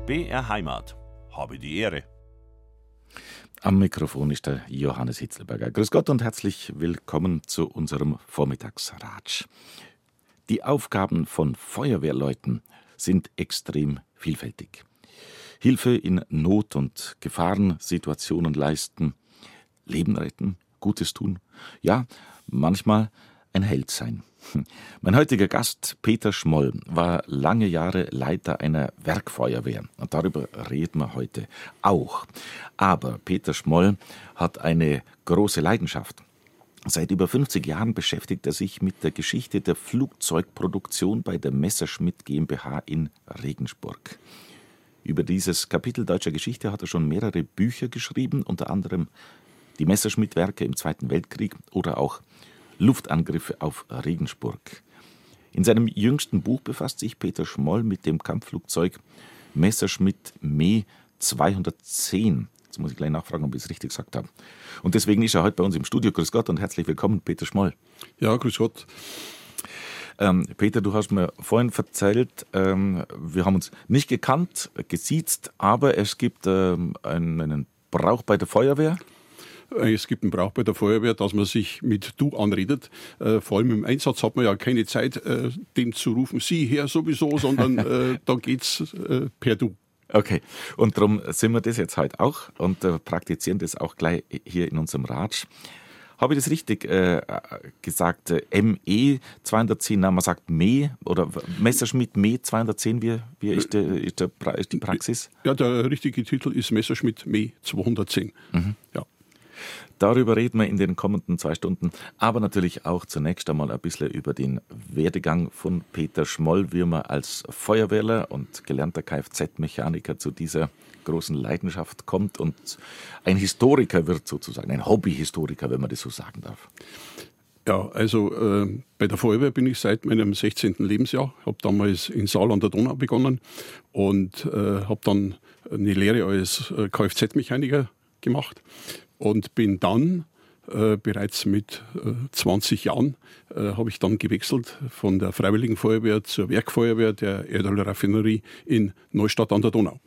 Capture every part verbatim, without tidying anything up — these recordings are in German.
B R Heimat. Habe die Ehre. Am Mikrofon ist der Johannes Hitzelberger. Grüß Gott und herzlich willkommen zu unserem Vormittagsratsch. Die Aufgaben von Feuerwehrleuten sind extrem vielfältig. Hilfe in Not- und Gefahrensituationen leisten, Leben retten, Gutes tun, ja, manchmal ein Held sein. Mein heutiger Gast, Peter Schmoll, war lange Jahre Leiter einer Werkfeuerwehr. Und darüber reden wir heute auch. Aber Peter Schmoll hat eine große Leidenschaft. Seit über fünfzig Jahren beschäftigt er sich mit der Geschichte der Flugzeugproduktion bei der Messerschmitt GmbH in Regensburg. Über dieses Kapitel deutscher Geschichte hat er schon mehrere Bücher geschrieben, unter anderem die Messerschmitt-Werke im Zweiten Weltkrieg oder auch Luftangriffe auf Regensburg. In seinem jüngsten Buch befasst sich Peter Schmoll mit dem Kampfflugzeug Messerschmitt Me zweihundertzehn. Jetzt muss ich gleich nachfragen, ob ich es richtig gesagt habe. Und deswegen ist er heute bei uns im Studio. Grüß Gott und herzlich willkommen, Peter Schmoll. Ja, grüß Gott. Ähm, Peter, du hast mir vorhin erzählt, ähm, wir haben uns nicht gekannt, gesiezt, aber es gibt ähm, einen, einen Brauch bei der Feuerwehr. Es gibt einen Brauch bei der Feuerwehr, dass man sich mit Du anredet. Äh, vor allem im Einsatz hat man ja keine Zeit, äh, dem zu rufen, Sie her sowieso, sondern äh, da geht's äh, per Du. Okay, und darum sind wir das jetzt heute auch und äh, praktizieren das auch gleich hier in unserem Ratsch. Habe ich das richtig äh, gesagt? Äh, M E zweihundertzehn, na, man sagt Me oder Messerschmitt Me zweihundertzehn, wie, wie ist, der, ist, der, ist die Praxis? Ja, der richtige Titel ist Messerschmitt Me zweihundertzehn. Mhm. Ja. Darüber reden wir in den kommenden zwei Stunden, aber natürlich auch zunächst einmal ein bisschen über den Werdegang von Peter Schmoll, wie man als Feuerwehrler und gelernter Kfz-Mechaniker zu dieser großen Leidenschaft kommt und ein Historiker wird sozusagen, ein Hobbyhistoriker, wenn man das so sagen darf. Ja, also äh, bei der Feuerwehr bin ich seit meinem sechzehnten Lebensjahr. Ich habe damals in Saal an der Donau begonnen und äh, habe dann eine Lehre als äh, Kfz-Mechaniker gemacht. Und bin dann äh, bereits mit äh, zwanzig Jahren äh, habe ich dann gewechselt von der Freiwilligen Feuerwehr zur Werkfeuerwehr der Erdölraffinerie in Neustadt an der Donau.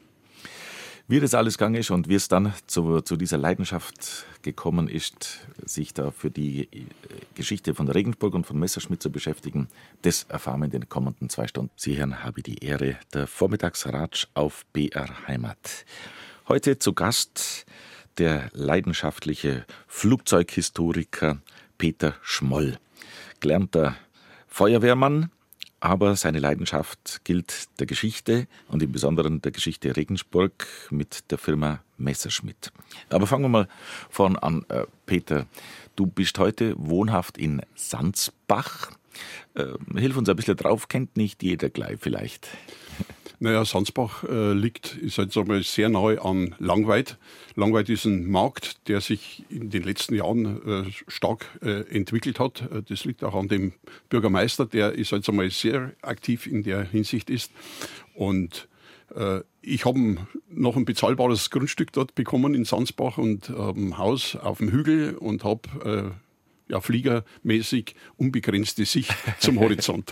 Wie das alles gegangen ist und wie es dann zu, zu dieser Leidenschaft gekommen ist, sich da für die Geschichte von Regensburg und von Messerschmitt zu beschäftigen, das erfahren wir in den kommenden zwei Stunden. Sie hören, habe die Ehre, der Vormittagsratsch auf B R Heimat. Heute zu Gast der leidenschaftliche Flugzeughistoriker Peter Schmoll. Gelernter Feuerwehrmann, aber seine Leidenschaft gilt der Geschichte und im Besonderen der Geschichte Regensburg mit der Firma Messerschmitt. Aber fangen wir mal vorn an, äh, Peter. Du bist heute wohnhaft in Sansbach. Äh, hilf uns ein bisschen drauf, kennt nicht jeder gleich vielleicht. Naja, Sansbach äh, liegt, ist halt, sagen wir, sehr nahe an Langweid. Langweid ist ein Markt, der sich in den letzten Jahren äh, stark äh, entwickelt hat. Äh, das liegt auch an dem Bürgermeister, der ist halt, sagen wir, sehr aktiv in der Hinsicht ist. Und äh, ich habe noch ein bezahlbares Grundstück dort bekommen in Sansbach und habe ein Haus auf dem Hügel und habe äh, ja, fliegermäßig unbegrenzte Sicht zum Horizont.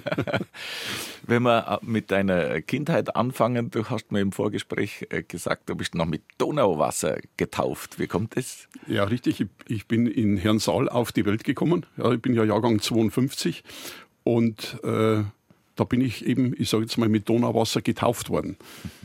Wenn wir mit deiner Kindheit anfangen, du hast mir im Vorgespräch gesagt, du bist noch mit Donauwasser getauft. Wie kommt das? Ja, richtig. Ich bin in Hirnsaal auf die Welt gekommen. Ja, ich bin ja Jahrgang zweiundfünfzig und äh, da bin ich eben, ich sage jetzt mal, mit Donauwasser getauft worden.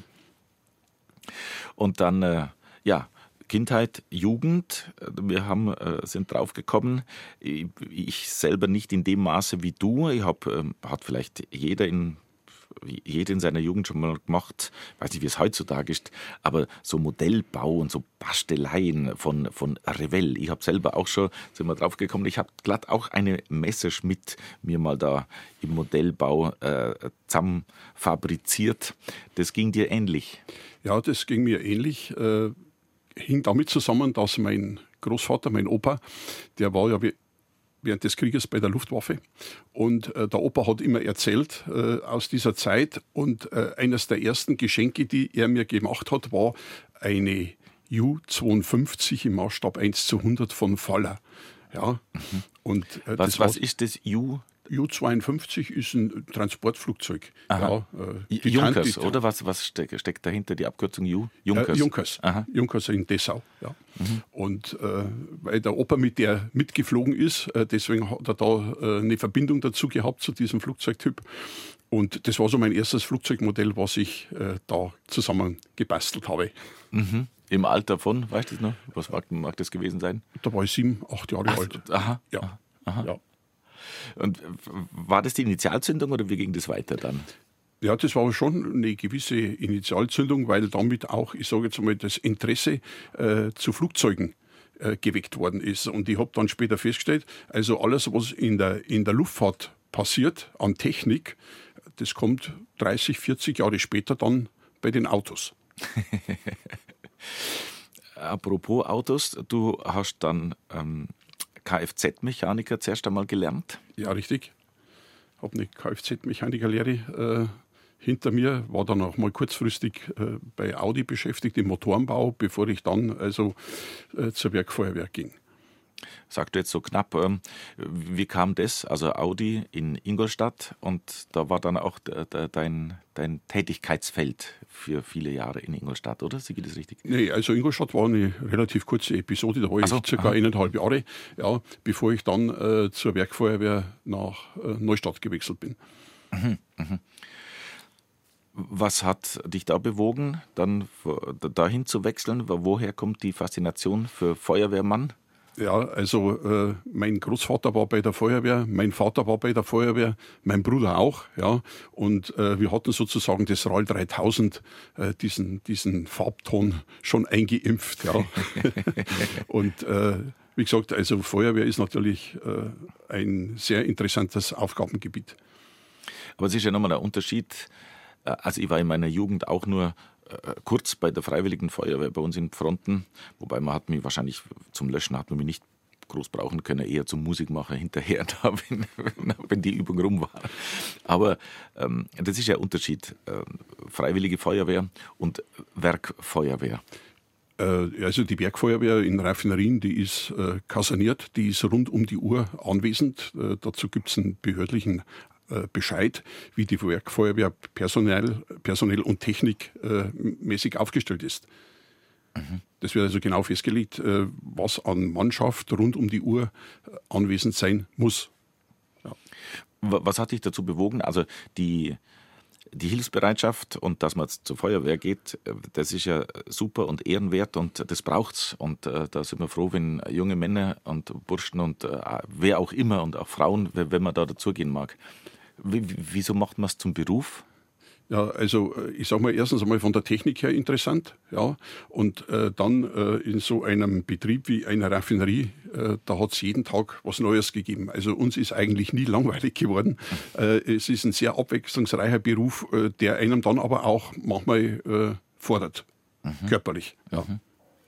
Und dann, äh, ja, Kindheit, Jugend, wir haben, äh, sind drauf gekommen, ich, ich selber nicht in dem Maße wie du, ich hab, äh, hat vielleicht jeder in, jeder in seiner Jugend schon mal gemacht, weiß nicht, wie es heutzutage ist, aber so Modellbau und so Basteleien von, von Revell, ich habe selber auch schon, sind wir drauf gekommen, ich habe glatt auch eine Messerschmitt mir mal da im Modellbau äh, zusammen fabriziert, das ging dir ähnlich? Ja, das ging mir ähnlich, äh hing damit zusammen, dass mein Großvater, mein Opa, der war ja während des Krieges bei der Luftwaffe und äh, der Opa hat immer erzählt äh, aus dieser Zeit und äh, eines der ersten Geschenke, die er mir gemacht hat, war eine Ju zweiundfünfzig im Maßstab eins zu hundert von Faller. Ja, mhm. und, äh, was, was ist das Ju? Ju zweiundfünfzig ist ein Transportflugzeug. Ja, äh, die Junkers, Tan- die, oder? Was, was steck, steckt dahinter, die Abkürzung Ju? Junkers? Äh, Junkers. Aha. Junkers in Dessau. Ja. Mhm. Und äh, weil der Opa mit der mitgeflogen ist, äh, deswegen hat er da äh, eine Verbindung dazu gehabt, zu diesem Flugzeugtyp. Und das war so mein erstes Flugzeugmodell, was ich äh, da zusammengebastelt habe. Mhm. Im Alter von, weißt du das noch? Was mag, mag das gewesen sein? Da war ich sieben, acht Jahre Ach, alt. Aha. Ja. Aha. Ja. Und war das die Initialzündung oder wie ging das weiter dann? Ja, das war schon eine gewisse Initialzündung, weil damit auch, ich sage jetzt mal, das Interesse äh, zu Flugzeugen äh, geweckt worden ist. Und ich habe dann später festgestellt, also alles, was in der, in der Luftfahrt passiert an Technik, das kommt dreißig, vierzig Jahre später dann bei den Autos. Apropos Autos, du hast dann ähm, Kfz-Mechaniker zuerst einmal gelernt. Ja, richtig. Ich habe eine Kfz-Mechanikerlehre äh, hinter mir, war dann auch mal kurzfristig äh, bei Audi beschäftigt im Motorenbau, bevor ich dann also äh, zur Werkfeuerwehr ging. Sagt du jetzt so knapp, ähm, wie kam das? Also Audi in Ingolstadt und da war dann auch de, de, dein, dein Tätigkeitsfeld für viele Jahre in Ingolstadt, oder? Sehe ich das richtig? Nee, also Ingolstadt war eine relativ kurze Episode, da war ich so, circa aha. eineinhalb Jahre, ja, bevor ich dann äh, zur Werkfeuerwehr nach äh, Neustadt gewechselt bin. Mhm, mhm. Was hat dich da bewogen, dann dahin zu wechseln? Woher kommt die Faszination für Feuerwehrmann? Ja, also äh, mein Großvater war bei der Feuerwehr, mein Vater war bei der Feuerwehr, mein Bruder auch, ja. Und äh, wir hatten sozusagen das R A L dreitausend, äh, diesen, diesen Farbton schon eingeimpft, ja. Und äh, wie gesagt, also Feuerwehr ist natürlich äh, ein sehr interessantes Aufgabengebiet. Aber es ist ja nochmal ein Unterschied. Also ich war in meiner Jugend auch nur kurz bei der Freiwilligen Feuerwehr bei uns in Pfronten, wobei man hat mich wahrscheinlich zum Löschen hat man mich nicht groß brauchen können, eher zum Musikmacher hinterher, da, wenn, wenn die Übung rum war. Aber ähm, das ist ja ein Unterschied, äh, Freiwillige Feuerwehr und Werkfeuerwehr. Also die Werkfeuerwehr in Raffinerien, die ist äh, kaserniert, die ist rund um die Uhr anwesend. Äh, dazu gibt es einen behördlichen Bescheid, wie die Werkfeuerwehr personell, personell und technikmäßig aufgestellt ist. Mhm. Das wird also genau festgelegt, was an Mannschaft rund um die Uhr anwesend sein muss. Ja. Was hat dich dazu bewogen? Also die, die Hilfsbereitschaft und dass man zur Feuerwehr geht, das ist ja super und ehrenwert und das braucht's. Und äh, da sind wir froh, wenn junge Männer und Burschen und äh, wer auch immer und auch Frauen, wenn man da dazugehen mag. Wie, wieso macht man es zum Beruf? Ja, also ich sage mal erstens einmal von der Technik her interessant, ja, und äh, dann äh, in so einem Betrieb wie einer Raffinerie, äh, da hat es jeden Tag was Neues gegeben. Also uns ist eigentlich nie langweilig geworden. Äh, es ist ein sehr abwechslungsreicher Beruf, äh, der einem dann aber auch manchmal äh, fordert, mhm. körperlich. Ja. Mhm.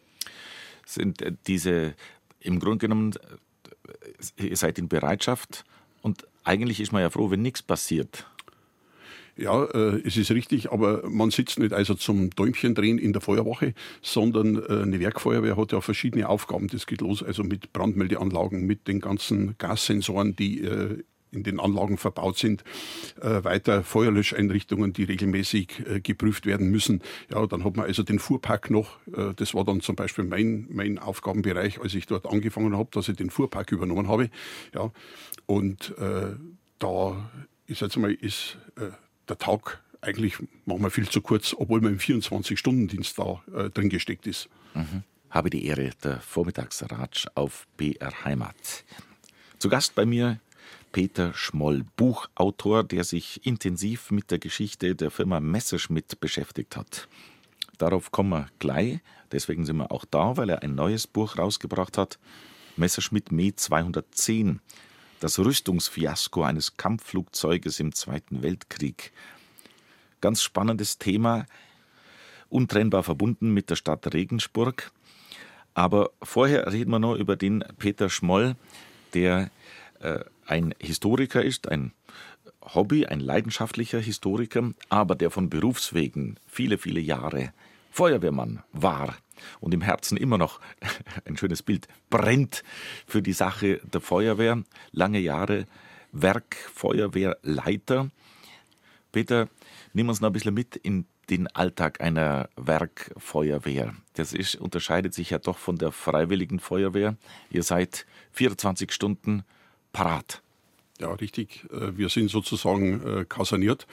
Sind äh, diese, im Grunde genommen, äh, ihr seid in Bereitschaft und eigentlich ist man ja froh, wenn nichts passiert. Ja, äh, es ist richtig, aber man sitzt nicht also zum Däumchen drehen in der Feuerwache, sondern äh, eine Werkfeuerwehr hat ja verschiedene Aufgaben. Das geht los also mit Brandmeldeanlagen, mit den ganzen Gassensoren, die äh, in den Anlagen verbaut sind, äh, weiter Feuerlöscheinrichtungen, die regelmäßig äh, geprüft werden müssen. Ja, dann hat man also den Fuhrpark noch. Äh, das war dann zum Beispiel mein, mein Aufgabenbereich, als ich dort angefangen habe, dass ich den Fuhrpark übernommen habe. Ja, und äh, da ist jetzt mal ist äh, der Tag eigentlich manchmal viel zu kurz, obwohl man im vierundzwanzig-Stunden-Dienst da äh, drin gesteckt ist. Mhm. Habe die Ehre, der Vormittagsratsch auf B R Heimat. Zu Gast bei mir Peter Schmoll, Buchautor, der sich intensiv mit der Geschichte der Firma Messerschmitt beschäftigt hat. Darauf kommen wir gleich, deswegen sind wir auch da, weil er ein neues Buch rausgebracht hat, Messerschmitt Me zweihundertzehn, das Rüstungsfiasko eines Kampfflugzeuges im Zweiten Weltkrieg. Ganz spannendes Thema, untrennbar verbunden mit der Stadt Regensburg. Aber vorher reden wir noch über den Peter Schmoll, der äh, ein Historiker ist, ein Hobby, ein leidenschaftlicher Historiker, aber der von Berufswegen viele, viele Jahre Feuerwehrmann war und im Herzen immer noch, ein schönes Bild, brennt für die Sache der Feuerwehr. Lange Jahre Werkfeuerwehrleiter. Peter, nimm uns noch ein bisschen mit in den Alltag einer Werkfeuerwehr. Das ist, unterscheidet sich ja doch von der freiwilligen Feuerwehr. Ihr seid vierundzwanzig Stunden parat. Ja, richtig. Wir sind sozusagen kaserniert.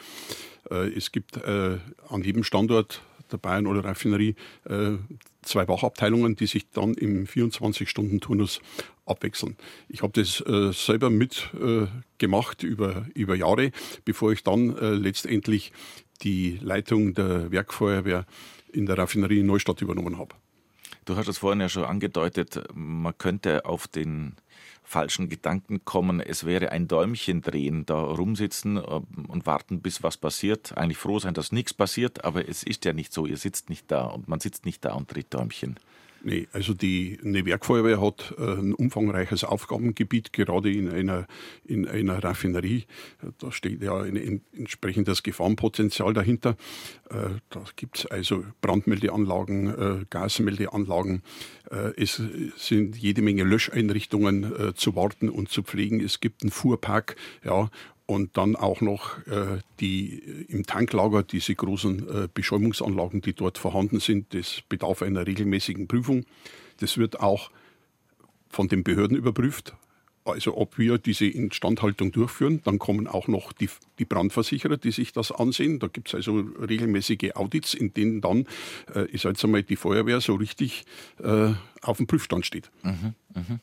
Es gibt an jedem Standort der Bayern- oder Raffinerie zwei Wachabteilungen, die sich dann im vierundzwanzig-Stunden-Turnus abwechseln. Ich habe das äh, selber mitgemacht äh, über, über Jahre, bevor ich dann äh, letztendlich die Leitung der Werkfeuerwehr in der Raffinerie in Neustadt übernommen habe. Du hast es vorhin ja schon angedeutet, man könnte auf den falschen Gedanken kommen, es wäre ein Däumchen drehen, da rumsitzen und warten, bis was passiert. Eigentlich froh sein, dass nichts passiert, aber es ist ja nicht so. Ihr sitzt nicht da und man sitzt nicht da und dreht Däumchen. Nee, also die eine Werkfeuerwehr hat äh, ein umfangreiches Aufgabengebiet, gerade in einer, in einer Raffinerie. Da steht ja ein, ein entsprechendes Gefahrenpotenzial dahinter. Äh, da gibt es also Brandmeldeanlagen, äh, Gasmeldeanlagen. Äh, es sind jede Menge Löscheinrichtungen äh, zu warten und zu pflegen. Es gibt einen Fuhrpark, ja. Und dann auch noch äh, die im Tanklager, diese großen äh, Beschäumungsanlagen, die dort vorhanden sind. Das bedarf einer regelmäßigen Prüfung. Das wird auch von den Behörden überprüft. Also ob wir diese Instandhaltung durchführen. Dann kommen auch noch die, die Brandversicherer, die sich das ansehen. Da gibt es also regelmäßige Audits, in denen dann, äh, ich sage jetzt einmal, die Feuerwehr so richtig äh, auf dem Prüfstand steht. Mhm, mh.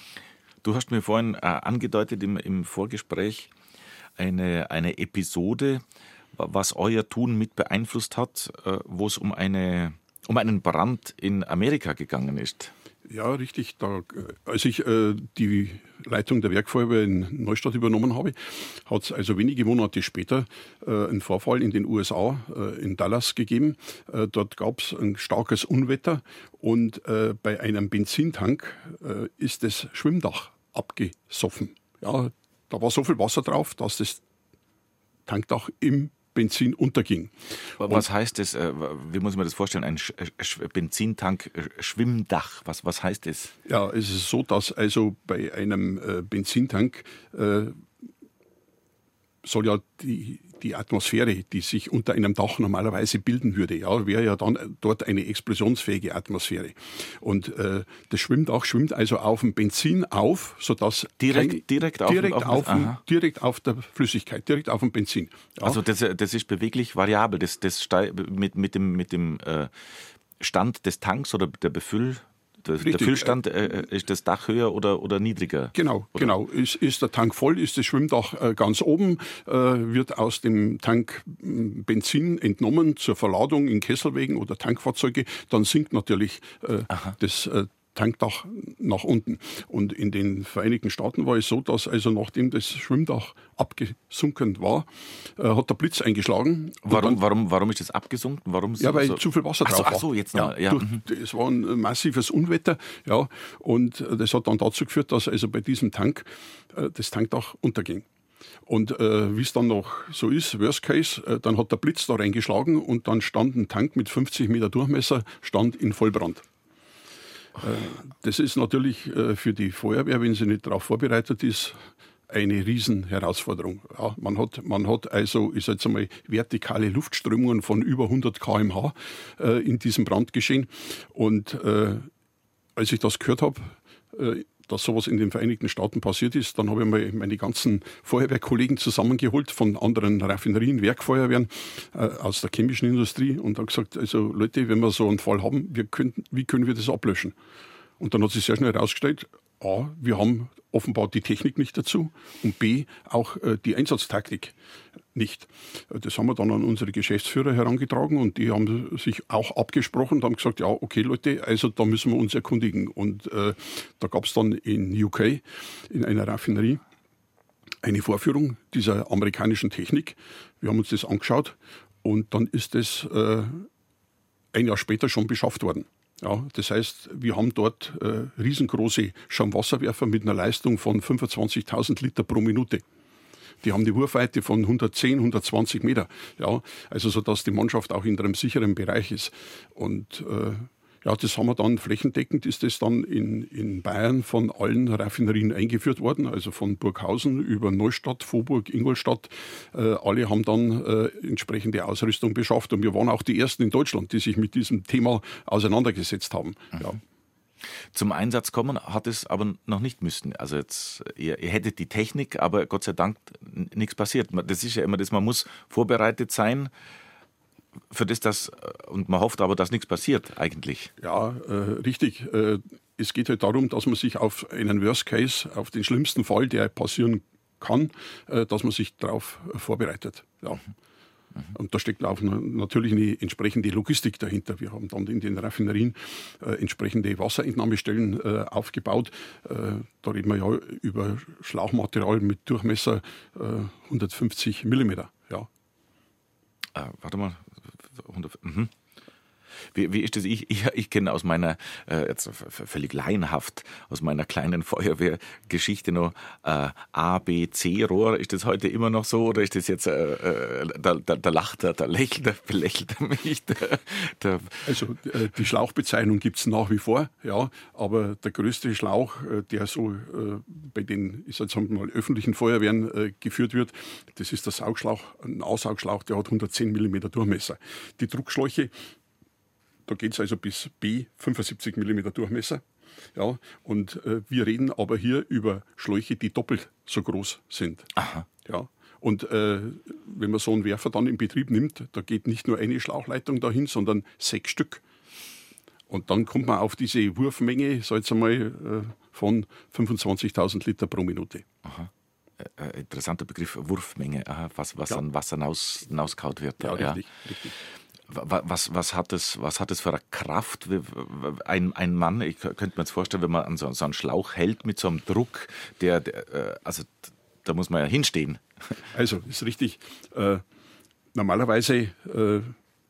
Du hast mir vorhin äh, angedeutet im, im Vorgespräch, Eine, eine Episode, was euer Tun mit beeinflusst hat, wo es um, eine, um einen Brand in Amerika gegangen ist. Ja, richtig. Da, als ich äh, die Leitung der Werkfeuerwehr in Neustadt übernommen habe, hat es also wenige Monate später äh, einen Vorfall in den U S A, äh, in Dallas gegeben. Äh, dort gab es ein starkes Unwetter und äh, bei einem Benzintank äh, ist das Schwimmdach abgesoffen. Ja, da war so viel Wasser drauf, dass das Tankdach im Benzin unterging. Was Und heißt das? Wie muss man das vorstellen? Ein Sch- Sch- Benzintank, Schwimmdach. Was, was heißt das? Ja, es ist so, dass also bei einem äh, Benzintank äh, soll ja die, die Atmosphäre, die sich unter einem Dach normalerweise bilden würde, ja, wäre ja dann dort eine explosionsfähige Atmosphäre. Und äh, das Schwimmdach schwimmt also auf dem Benzin auf, sodass direkt, kein, direkt, auf, direkt, auf, auf, dem, direkt auf der Flüssigkeit, direkt auf dem Benzin. Ja. Also das, das ist beweglich variabel. Das, das steig, mit, mit dem, mit dem äh, Stand des Tanks oder der Befüll Der, der Füllstand, äh, ist das Dach höher oder, oder niedriger? Genau, oder? genau. Ist, ist der Tank voll, ist das Schwimmdach äh, ganz oben, äh, wird aus dem Tank äh, Benzin entnommen zur Verladung in Kesselwägen oder Tankfahrzeuge, dann sinkt natürlich äh, das äh, Tankdach nach unten. Und in den Vereinigten Staaten war es so, dass also nachdem das Schwimmdach abgesunken war, äh, hat der Blitz eingeschlagen. Warum, dann, warum, warum ist das abgesunken? Warum ja, weil so? zu viel Wasser ach drauf so, war. Ach so, jetzt noch. Ja, ja. durch, es war ein massives Unwetter, ja, und das hat dann dazu geführt, dass also bei diesem Tank äh, das Tankdach unterging. Und äh, wie es dann noch so ist, Worst Case, äh, dann hat der Blitz da reingeschlagen und dann stand ein Tank mit fünfzig Meter Durchmesser, stand in Vollbrand. Das ist natürlich für die Feuerwehr, wenn sie nicht darauf vorbereitet ist, eine Riesenherausforderung. Ja, man hat, man hat also, ich sage jetzt einmal, vertikale Luftströmungen von über hundert Kilometer pro Stunde äh, in diesem Brandgeschehen. Und äh, als ich das gehört habe, äh, dass sowas in den Vereinigten Staaten passiert ist, dann habe ich mal meine ganzen Feuerwehrkollegen zusammengeholt von anderen Raffinerien, Werkfeuerwehren äh, aus der chemischen Industrie und habe gesagt, also Leute, wenn wir so einen Fall haben, wir können, wie können wir das ablöschen? Und dann hat sich sehr schnell herausgestellt, A, wir haben offenbar die Technik nicht dazu und B, auch äh, die Einsatztaktik nicht. Das haben wir dann an unsere Geschäftsführer herangetragen und die haben sich auch abgesprochen und haben gesagt, ja, okay Leute, also da müssen wir uns erkundigen. Und äh, da gab es dann in U K, in einer Raffinerie, eine Vorführung dieser amerikanischen Technik. Wir haben uns das angeschaut und dann ist das äh, ein Jahr später schon beschafft worden. Ja, das heißt, wir haben dort äh, riesengroße Schaumwasserwerfer mit einer Leistung von fünfundzwanzigtausend Liter pro Minute. Die haben die Wurfweite von hundertzehn, hundertzwanzig Meter. Ja, also so, dass die Mannschaft auch in einem sicheren Bereich ist. Und äh, Ja, das haben wir dann flächendeckend, ist das dann in, in Bayern von allen Raffinerien eingeführt worden, also von Burghausen über Neustadt, Vohburg, Ingolstadt. Äh, alle haben dann äh, entsprechende Ausrüstung beschafft und wir waren auch die Ersten in Deutschland, die sich mit diesem Thema auseinandergesetzt haben. Mhm. Ja. Zum Einsatz kommen hat es aber noch nicht müssen. Also jetzt, ihr, ihr hättet die Technik, aber Gott sei Dank nichts passiert. Das ist ja immer das, man muss vorbereitet sein für das, das und man hofft aber, dass nichts passiert eigentlich. Ja, äh, richtig. Äh, es geht halt darum, dass man sich auf einen Worst Case, auf den schlimmsten Fall, der passieren kann, äh, dass man sich darauf vorbereitet. Ja. Mhm. Und da steckt auch natürlich eine entsprechende Logistik dahinter. Wir haben dann in den Raffinerien äh, entsprechende Wasserentnahmestellen äh, aufgebaut. Äh, da reden wir ja über Schlauchmaterial mit Durchmesser äh, hundertfünfzig Millimeter. Ja. Äh, warte mal. hundert, mhm. Wie, wie ist das? Ich, ich, ich kenne aus meiner, äh, jetzt völlig laienhaft, aus meiner kleinen Feuerwehrgeschichte noch äh, A, B, C-Rohr. Ist das heute immer noch so oder ist das jetzt, äh, da, da, da lacht er, da lächelt er, belächelt er mich? Der, der also äh, die Schlauchbezeichnung gibt es nach wie vor, ja, aber der größte Schlauch, äh, der so äh, bei den, ich sag jetzt mal, öffentlichen Feuerwehren äh, geführt wird, das ist der Saugschlauch, ein Aussaugschlauch, der hat hundertzehn Millimeter Durchmesser. Die Druckschläuche, da geht es also bis B, fünfundsiebzig Millimeter Durchmesser. Ja, und äh, wir reden aber hier über Schläuche, die doppelt so groß sind. Aha. Ja, und äh, wenn man so einen Werfer dann in Betrieb nimmt, da geht nicht nur eine Schlauchleitung dahin, sondern sechs Stück. Und dann kommt man auf diese Wurfmenge, sag jetzt einmal, äh, von fünfundzwanzigtausend Liter pro Minute. Aha. Äh, interessanter Begriff, Wurfmenge, aha, was, was ja. an Wasser hinausgehauen wird. Ja, ja, richtig, richtig. Was, was, hat das, was hat das für eine Kraft? Ein, ein Mann, ich könnte mir jetzt vorstellen, wenn man an so, so einen Schlauch hält mit so einem Druck, der, der also da muss man ja hinstehen. Also, ist richtig. Äh, normalerweise äh,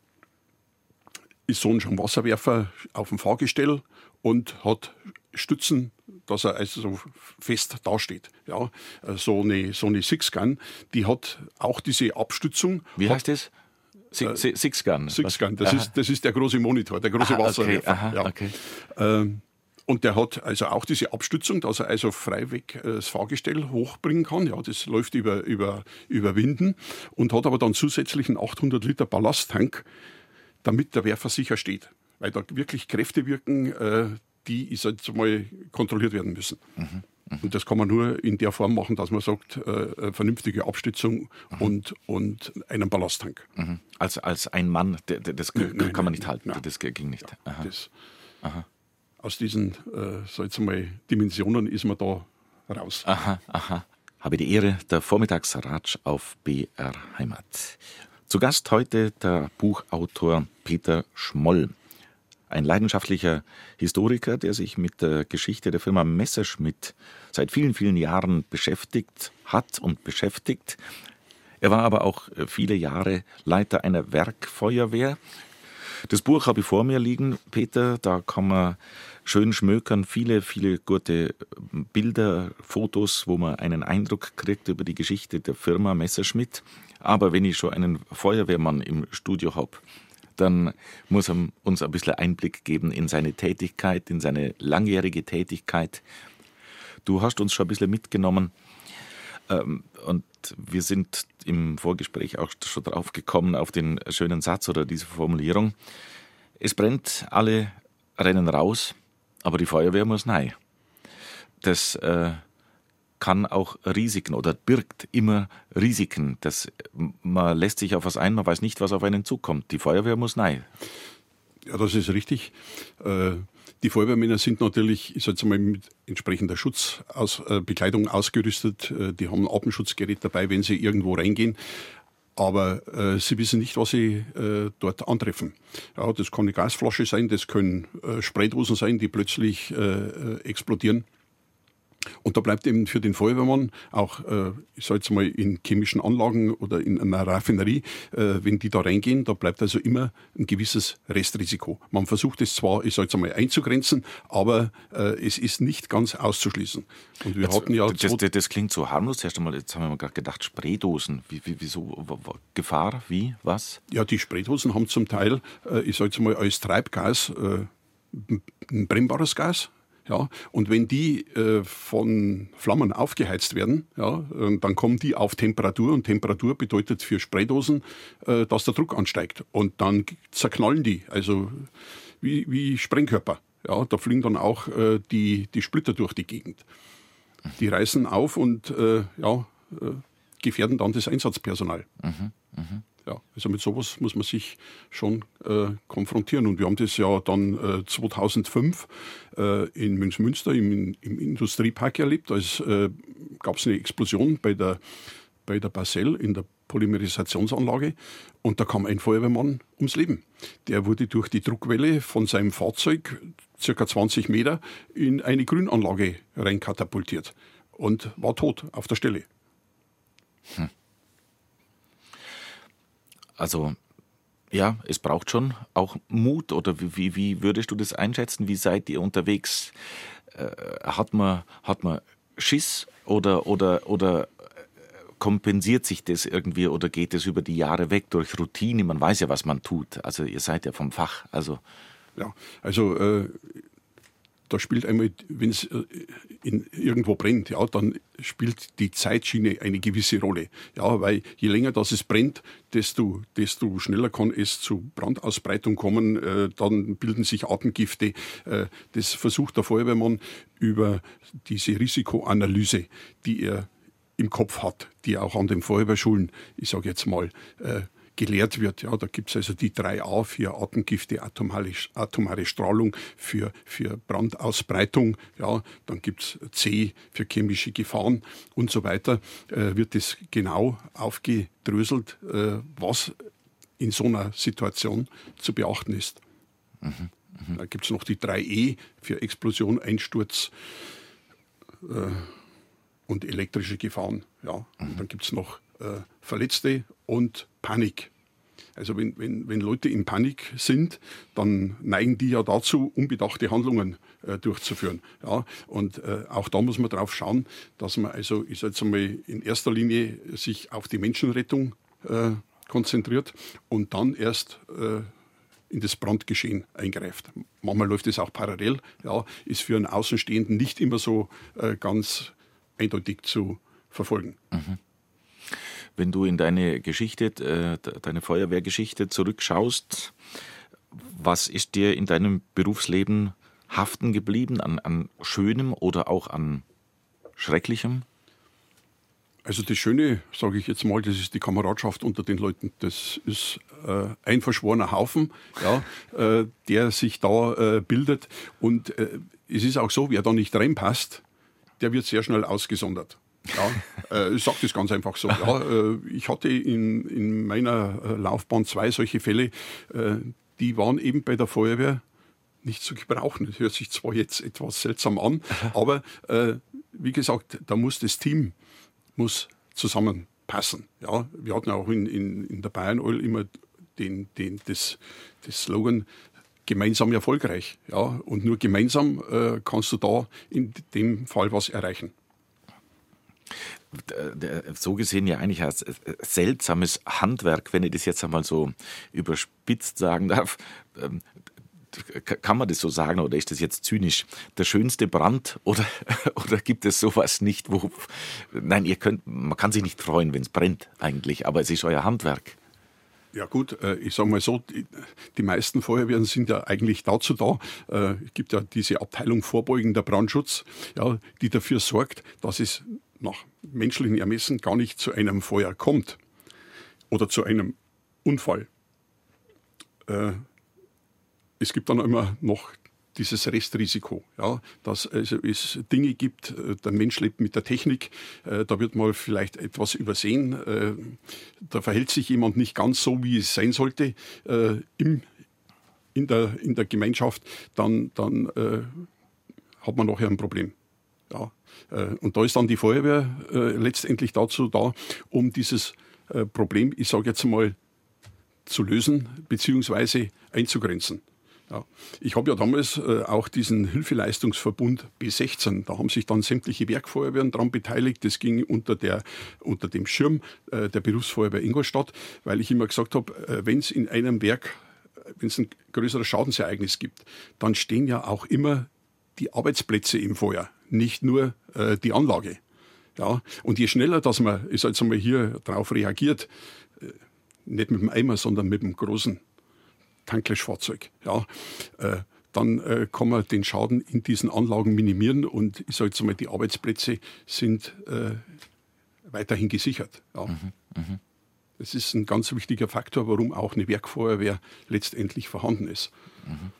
ist so ein Wasserwerfer auf dem Fahrgestell und hat Stützen, dass er also so fest dasteht. Ja, so eine, so eine Six-Gun, die hat auch diese Abstützung. Wie hat, heißt das? Six-Gun. Six-Gun, das ist, das ist der große Monitor, der große aha, Wasserwerfer. Okay, aha, ja. okay. Ähm, und der hat also auch diese Abstützung, dass er also freiweg äh, das Fahrgestell hochbringen kann. Ja, das läuft über, über, über Winden und hat aber dann zusätzlich einen achthundert Liter Ballasttank, damit der Werfer sicher steht. Weil da wirklich Kräfte wirken, äh, die ich jetzt mal kontrolliert werden müssen. Mhm. Und das kann man nur in der Form machen, dass man sagt, äh, vernünftige Abstützung mhm. und, und einen Ballasttank. Mhm. Als, als ein Mann, das, das nein, kann nein, man nicht halten, nein. Das ging nicht. Ja, das, aha. Aus diesen äh, so jetzt mal Dimensionen ist man da raus. Aha, aha. Habe die Ehre, der Vormittagsratsch auf B R Heimat. Zu Gast heute der Buchautor Peter Schmoll. Ein leidenschaftlicher Historiker, der sich mit der Geschichte der Firma Messerschmitt seit vielen, vielen Jahren beschäftigt hat und beschäftigt. Er war aber auch viele Jahre Leiter einer Werkfeuerwehr. Das Buch habe ich vor mir liegen, Peter, da kann man schön schmökern, viele, viele gute Bilder, Fotos, wo man einen Eindruck kriegt über die Geschichte der Firma Messerschmitt. Aber wenn ich schon einen Feuerwehrmann im Studio habe, dann muss er uns ein bisschen Einblick geben in seine Tätigkeit, in seine langjährige Tätigkeit. Du hast uns schon ein bisschen mitgenommen ähm, und wir sind im Vorgespräch auch schon drauf gekommen, auf den schönen Satz oder diese Formulierung. Es brennt, alle rennen raus, aber die Feuerwehr muss rein. Das äh, kann auch Risiken oder birgt immer Risiken. Das, man lässt sich auf was ein, man weiß nicht, was auf einen zukommt. Die Feuerwehr muss rein. Ja, das ist richtig. Die Feuerwehrmänner sind natürlich, ich sage jetzt mal, mit entsprechender Schutzbekleidung ausgerüstet. Die haben ein Atemschutzgerät dabei, wenn sie irgendwo reingehen. Aber äh, sie wissen nicht, was sie äh, dort antreffen. Ja, das kann eine Gasflasche sein, das können äh, Spraydosen sein, die plötzlich äh, explodieren. Und da bleibt eben für den Feuerwehrmann auch, äh, ich sage jetzt mal, in chemischen Anlagen oder in einer Raffinerie, äh, wenn die da reingehen, da bleibt also immer ein gewisses Restrisiko. Man versucht es zwar, ich sage jetzt mal, einzugrenzen, aber äh, es ist nicht ganz auszuschließen. Und wir jetzt, hatten ja das, das, das klingt so harmlos. Erst einmal, jetzt haben wir gerade gedacht, Spraydosen. Wie, wie, wieso? Gefahr? Wie? Was? Ja, die Spraydosen haben zum Teil, äh, ich sage jetzt mal, als Treibgas äh, ein brennbares Gas. Ja, und wenn die äh, von Flammen aufgeheizt werden, ja, dann kommen die auf Temperatur und Temperatur bedeutet für Spraydosen, äh, dass der Druck ansteigt und dann zerknallen die, also wie, wie Sprengkörper. Ja, da fliegen dann auch äh, die, die Splitter durch die Gegend. Die reißen auf und äh, ja, äh, gefährden dann das Einsatzpersonal. Mhm, mh. Ja, also mit sowas muss man sich schon äh, konfrontieren. Und wir haben das ja dann äh, zweitausendfünf äh, in Münchsmünster im, im Industriepark erlebt. Da äh, gab es eine Explosion bei der, bei der Basell in der Polymerisationsanlage und da kam ein Feuerwehrmann ums Leben. Der wurde durch die Druckwelle von seinem Fahrzeug circa zwanzig Meter in eine Grünanlage reinkatapultiert und war tot auf der Stelle. Hm. Also, ja, es braucht schon auch Mut. Oder wie, wie würdest du das einschätzen? Wie seid ihr unterwegs? Äh, hat man, hat man Schiss oder, oder, oder kompensiert sich das irgendwie oder geht es über die Jahre weg durch Routine? Man weiß ja, was man tut. Also ihr seid ja vom Fach. Also, ja, also äh, da spielt einmal, wenn es äh, irgendwo brennt, ja, dann spielt die Zeitschiene eine gewisse Rolle. Ja, weil je länger das es brennt, desto, desto schneller kann es zu Brandausbreitung kommen. Äh, dann bilden sich Atemgifte. Äh, das versucht der Feuerwehrmann über diese Risikoanalyse, die er im Kopf hat, die auch an den Feuerwehrschulen, ich sage jetzt mal, äh, gelehrt wird. Ja, da gibt es also die drei A für Atemgifte, atomare, atomare Strahlung, für, für Brandausbreitung. Ja, dann gibt es C für chemische Gefahren und so weiter. Äh, wird das genau aufgedröselt, äh, was in so einer Situation zu beachten ist. Mhm, mh. Da gibt es noch die drei E für Explosion, Einsturz äh, und elektrische Gefahren. Ja. Mhm. Und dann gibt es noch äh, Verletzte und Panik. Also wenn, wenn, wenn Leute in Panik sind, dann neigen die ja dazu, unbedachte Handlungen äh, durchzuführen. Ja, und äh, auch da muss man drauf schauen, dass man also, ich sage jetzt einmal, in erster Linie sich auf die Menschenrettung äh, konzentriert und dann erst äh, in das Brandgeschehen eingreift. Manchmal läuft es auch parallel, ja, ist für einen Außenstehenden nicht immer so äh, ganz eindeutig zu verfolgen. Mhm. Wenn du in deine Geschichte, äh, deine Feuerwehrgeschichte zurückschaust, was ist dir in deinem Berufsleben haften geblieben, an, an Schönem oder auch an Schrecklichem? Also das Schöne, sage ich jetzt mal, das ist die Kameradschaft unter den Leuten. Das ist äh, ein verschworener Haufen, ja, äh, der sich da äh, bildet. Und äh, es ist auch so, wer da nicht reinpasst, der wird sehr schnell ausgesondert. Ja, äh, ich sage das ganz einfach so. Ja, äh, ich hatte in, in meiner äh, Laufbahn zwei solche Fälle, äh, die waren eben bei der Feuerwehr nicht zu gebrauchen. Das hört sich zwar jetzt etwas seltsam an, aber äh, wie gesagt, da muss das Team muss zusammenpassen. Ja, wir hatten auch in, in, in der Bayern Oil immer den, den, das, das Slogan, gemeinsam erfolgreich. Ja, und nur gemeinsam äh, kannst du da in dem Fall was erreichen. So gesehen ja eigentlich ein seltsames Handwerk, wenn ich das jetzt einmal so überspitzt sagen darf. Kann man das so sagen oder ist das jetzt zynisch? Der schönste Brand oder, oder gibt es sowas nicht? Wo, nein, ihr könnt, man kann sich nicht freuen, wenn es brennt eigentlich, aber es ist euer Handwerk. Ja gut, ich sage mal so, die, die meisten Feuerwehren sind ja eigentlich dazu da. Es gibt ja diese Abteilung vorbeugender Brandschutz, ja, die dafür sorgt, dass es nach menschlichen Ermessen gar nicht zu einem Feuer kommt oder zu einem Unfall. Äh, es gibt dann immer noch dieses Restrisiko, ja, dass also es Dinge gibt, der Mensch lebt mit der Technik, äh, da wird mal vielleicht etwas übersehen, äh, da verhält sich jemand nicht ganz so, wie es sein sollte äh, im, in, der, in der Gemeinschaft, dann, dann äh, hat man nachher ein Problem. Ja. Äh, und da ist dann die Feuerwehr äh, letztendlich dazu da, um dieses äh, Problem, ich sage jetzt mal, zu lösen bzw. einzugrenzen. Ja. Ich habe ja damals äh, auch diesen Hilfeleistungsverbund B sechzehn, da haben sich dann sämtliche Werkfeuerwehren daran beteiligt. Das ging unter, der, unter dem Schirm äh, der Berufsfeuerwehr Ingolstadt, weil ich immer gesagt habe, äh, wenn es in einem Werk wenn es ein größeres Schadensereignis gibt, dann stehen ja auch immer die Arbeitsplätze im Feuer, nicht nur äh, die Anlage. Ja, und je schneller, dass man, ich sag jetzt mal, hier drauf reagiert, äh, nicht mit dem Eimer, sondern mit dem großen Tanklöschfahrzeug, ja, äh, dann äh, kann man den Schaden in diesen Anlagen minimieren und ich sage jetzt mal, die Arbeitsplätze sind äh, weiterhin gesichert. Ja. Mhm, mh. Das ist ein ganz wichtiger Faktor, warum auch eine Werkfeuerwehr letztendlich vorhanden ist. Mhm.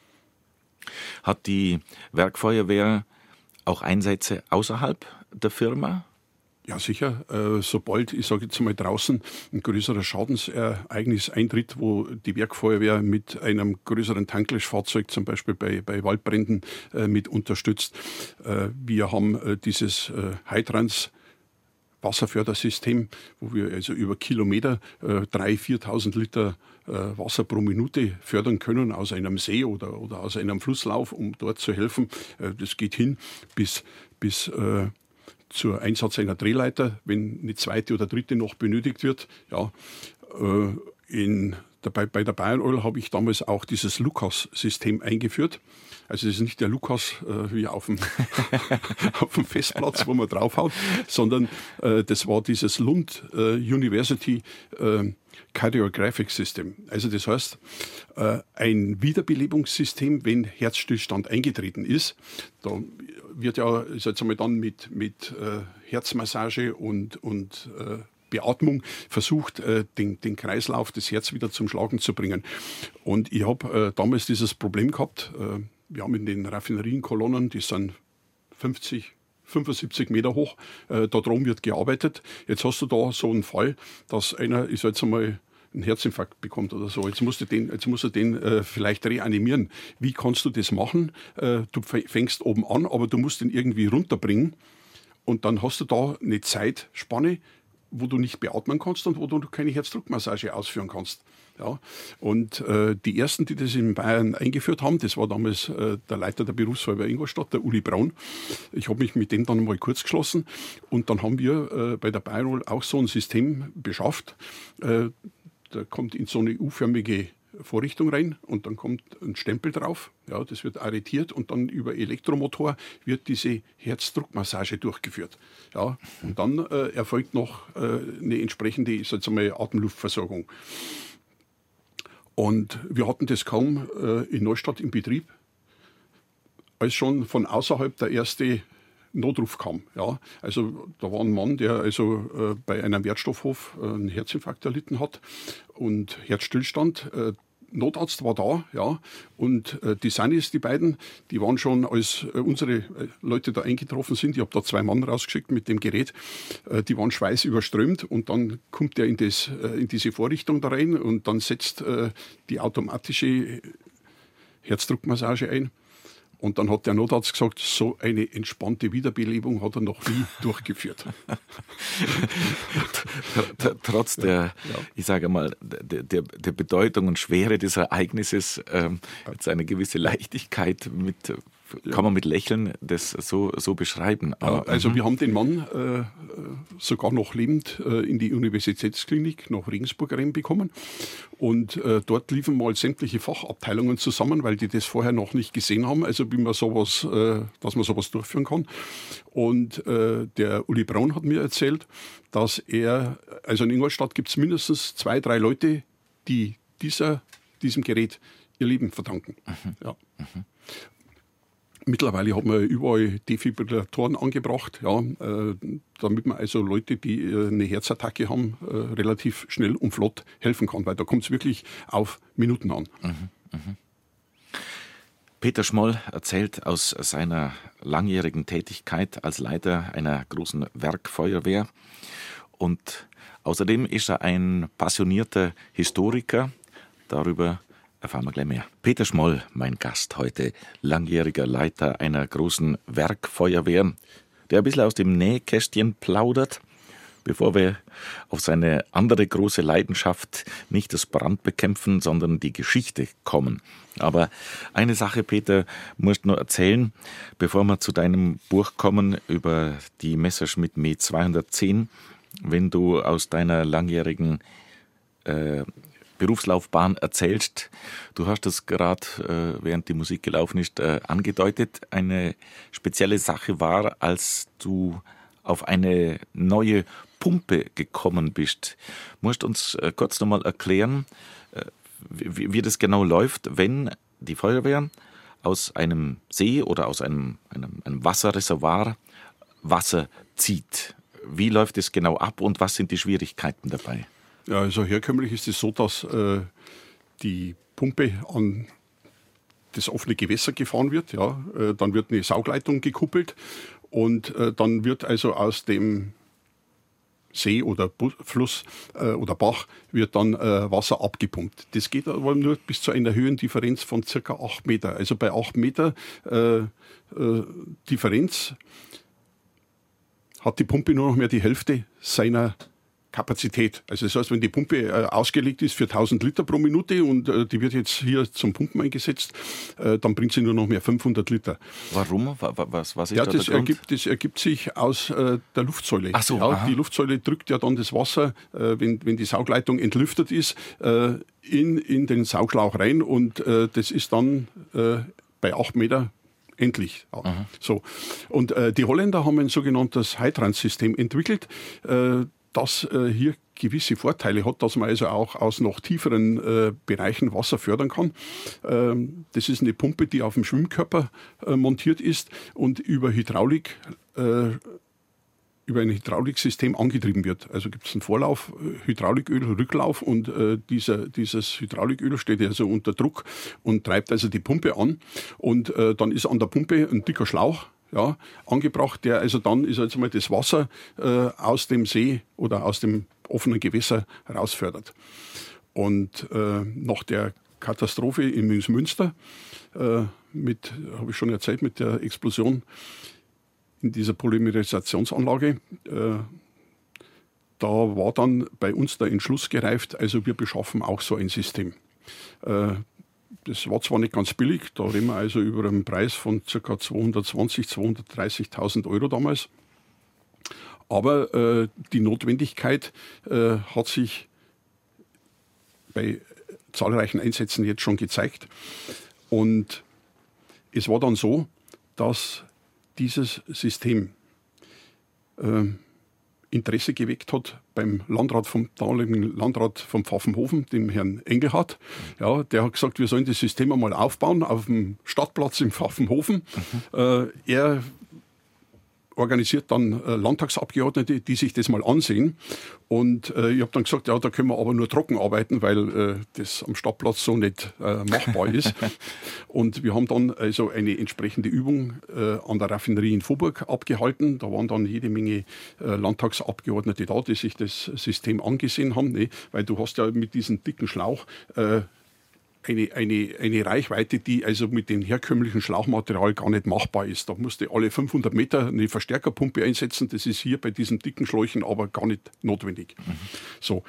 Hat die Werkfeuerwehr auch Einsätze außerhalb der Firma? Ja, sicher. Äh, sobald, ich sage jetzt mal draußen, ein größerer Schadensereignis eintritt, wo die Werkfeuerwehr mit einem größeren Tanklöschfahrzeug, zum Beispiel bei, bei Waldbränden, äh, mit unterstützt. Äh, wir haben äh, dieses äh, Hytrans Wasserfördersystem, wo wir also über Kilometer äh, dreitausend, viertausend Liter äh, Wasser pro Minute fördern können aus einem See oder, oder aus einem Flusslauf, um dort zu helfen. Äh, das geht hin bis, bis äh, zur Einsatz einer Drehleiter, wenn eine zweite oder dritte noch benötigt wird. Ja, äh, in Dabei, bei der Bayern Oil habe ich damals auch dieses Lukas-System eingeführt. Also das ist nicht der Lukas äh, wie auf dem, auf dem Festplatz, wo man draufhaut, sondern äh, das war dieses Lund äh, University äh, Cardiographic System. Also das heißt, äh, ein Wiederbelebungssystem, wenn Herzstillstand eingetreten ist. Da wird ja, ich sag jetzt einmal dann mit, mit äh, Herzmassage und, und äh, Beatmung versucht, äh, den, den Kreislauf des Herz wieder zum Schlagen zu bringen. Und ich habe äh, damals dieses Problem gehabt. Äh, wir haben in den Raffinarienkolonnen, die sind fünfzig, fünfundsiebzig Meter hoch, äh, da drum wird gearbeitet. Jetzt hast du da so einen Fall, dass einer, ich sag jetzt einmal, einen Herzinfarkt bekommt oder so. Jetzt musst du den, jetzt musst du den äh, vielleicht reanimieren. Wie kannst du das machen? Äh, du fängst oben an, aber du musst ihn irgendwie runterbringen. Und dann hast du da eine Zeitspanne, wo du nicht beatmen kannst und wo du keine Herzdruckmassage ausführen kannst. Ja. Und äh, die ersten, die das in Bayern eingeführt haben, das war damals äh, der Leiter der Berufsfeuerwehr Ingolstadt, der Uli Braun. Ich habe mich mit dem dann mal kurz geschlossen und dann haben wir äh, bei der Bayern Oil auch so ein System beschafft. Äh, da kommt in so eine U-förmige Vorrichtung rein und dann kommt ein Stempel drauf, ja, das wird arretiert und dann über Elektromotor wird diese Herzdruckmassage durchgeführt. Ja, und dann äh, erfolgt noch äh, eine entsprechende, ich sag jetzt mal, Atemluftversorgung. Und wir hatten das kaum äh, in Neustadt im Betrieb, als schon von außerhalb der erste Notruf kam. Ja, also da war ein Mann, der also äh, bei einem Wertstoffhof äh, einen Herzinfarkt erlitten hat und Herzstillstand. Äh, Notarzt war da, ja, und äh, die Sanis, die beiden, die waren schon, als äh, unsere äh, Leute da eingetroffen sind, ich habe da zwei Mann rausgeschickt mit dem Gerät, äh, die waren schweißüberströmt und dann kommt der in, das, äh, in diese Vorrichtung da rein und dann setzt äh, die automatische Herzdruckmassage ein. Und dann hat der Notarzt gesagt, so eine entspannte Wiederbelebung hat er noch nie durchgeführt. Trotz der, ja, ja. ich sage mal, der, der, der Bedeutung und Schwere des Ereignisses, ähm, jetzt eine gewisse Leichtigkeit mit, kann man mit Lächeln das so, so beschreiben. Aber, ja, also mhm. wir haben den Mann äh, sogar noch lebend äh, in die Universitätsklinik nach Regensburg reinbekommen. Und äh, dort liefen mal sämtliche Fachabteilungen zusammen, weil die das vorher noch nicht gesehen haben, also wie man sowas, äh, dass man sowas durchführen kann. Und äh, der Uli Braun hat mir erzählt, dass er, also in Ingolstadt gibt es mindestens zwei, drei Leute, die dieser, diesem Gerät ihr Leben verdanken. Mhm. Ja. Mhm. Mittlerweile hat man überall Defibrillatoren angebracht, ja, äh, damit man also Leute, die äh, eine Herzattacke haben, äh, relativ schnell und flott helfen kann, weil da kommt es wirklich auf Minuten an. Mhm, mh. Peter Schmoll erzählt aus seiner langjährigen Tätigkeit als Leiter einer großen Werkfeuerwehr und außerdem ist er ein passionierter Historiker. Darüber erfahren wir gleich mehr. Peter Schmoll, mein Gast heute, langjähriger Leiter einer großen Werkfeuerwehr, der ein bisschen aus dem Nähkästchen plaudert, bevor wir auf seine andere große Leidenschaft, nicht das Brandbekämpfen, sondern die Geschichte kommen. Aber eine Sache, Peter, musst du noch erzählen, bevor wir zu deinem Buch kommen über die Messerschmitt M zweihundertzehn, wenn du aus deiner langjährigen äh, Berufslaufbahn erzählst. Du hast das gerade, äh, während die Musik gelaufen ist, äh, angedeutet. Eine spezielle Sache war, als du auf eine neue Pumpe gekommen bist. Musst uns äh, kurz nochmal erklären, äh, wie, wie das genau läuft, wenn die Feuerwehr aus einem See oder aus einem, einem, einem Wasserreservoir Wasser zieht. Wie läuft es genau ab und was sind die Schwierigkeiten dabei? Ja, also herkömmlich ist es so, dass äh, die Pumpe an das offene Gewässer gefahren wird. Ja, äh, dann wird eine Saugleitung gekuppelt und äh, dann wird also aus dem See oder Bu- Fluss äh, oder Bach wird dann äh, Wasser abgepumpt. Das geht aber nur bis zu einer Höhendifferenz von circa acht Meter. Also bei acht Meter äh, äh, Differenz hat die Pumpe nur noch mehr die Hälfte seiner Kapazität. Also das heißt, wenn die Pumpe äh, ausgelegt ist für tausend Liter pro Minute und äh, die wird jetzt hier zum Pumpen eingesetzt, äh, dann bringt sie nur noch mehr fünfhundert Liter. Warum? Was, was ist ja, da das der Grund? ergibt, das ergibt sich aus äh, der Luftsäule. Ach so, ja, die Luftsäule drückt ja dann das Wasser, äh, wenn, wenn die Saugleitung entlüftet ist, äh, in, in den Saugschlauch rein und äh, das ist dann äh, bei acht Meter endlich. Ja. So. Und äh, die Holländer haben ein sogenanntes Hydrant-System entwickelt, äh, das äh, hier gewisse Vorteile hat, dass man also auch aus noch tieferen äh, Bereichen Wasser fördern kann. Ähm, das ist eine Pumpe, die auf dem Schwimmkörper äh, montiert ist und über Hydraulik, äh, über ein Hydrauliksystem angetrieben wird. Also gibt es einen Vorlauf, Hydrauliköl, Rücklauf und äh, dieser, dieses Hydrauliköl steht also unter Druck und treibt also die Pumpe an. Und äh, dann ist an der Pumpe ein dicker Schlauch, ja, angebracht, der also dann ist also mal das Wasser äh, aus dem See oder aus dem offenen Gewässer rausfördert. Und äh, nach der Katastrophe in Münster, äh, mit, habe ich schon erzählt, mit der Explosion in dieser Polymerisationsanlage, äh, da war dann bei uns der Entschluss gereift, also wir beschaffen auch so ein System. Äh, Das war zwar nicht ganz billig, da reden wir also über einen Preis von ca. zweihundertzwanzigtausend, zweihundertdreißigtausend Euro damals. Aber äh, die Notwendigkeit äh, hat sich bei zahlreichen Einsätzen jetzt schon gezeigt. Und es war dann so, dass dieses System äh, Interesse geweckt hat beim Landrat vom damaligen Landrat vom Pfaffenhofen, dem Herrn Engelhardt. Ja, der hat gesagt, wir sollen das System einmal aufbauen auf dem Stadtplatz im Pfaffenhofen. Mhm. Äh, er organisiert dann äh, Landtagsabgeordnete, die sich das mal ansehen. Und äh, ich habe dann gesagt, ja, da können wir aber nur trocken arbeiten, weil äh, das am Stadtplatz so nicht äh, machbar ist. Und wir haben dann also eine entsprechende Übung äh, an der Raffinerie in Vohburg abgehalten. Da waren dann jede Menge äh, Landtagsabgeordnete da, die sich das System angesehen haben, ne? Weil du hast ja mit diesem dicken Schlauch äh, Eine, eine, eine Reichweite, die also mit dem herkömmlichen Schlauchmaterial gar nicht machbar ist. Da musste alle fünfhundert Meter eine Verstärkerpumpe einsetzen. Das ist hier bei diesen dicken Schläuchen aber gar nicht notwendig. Mhm. So.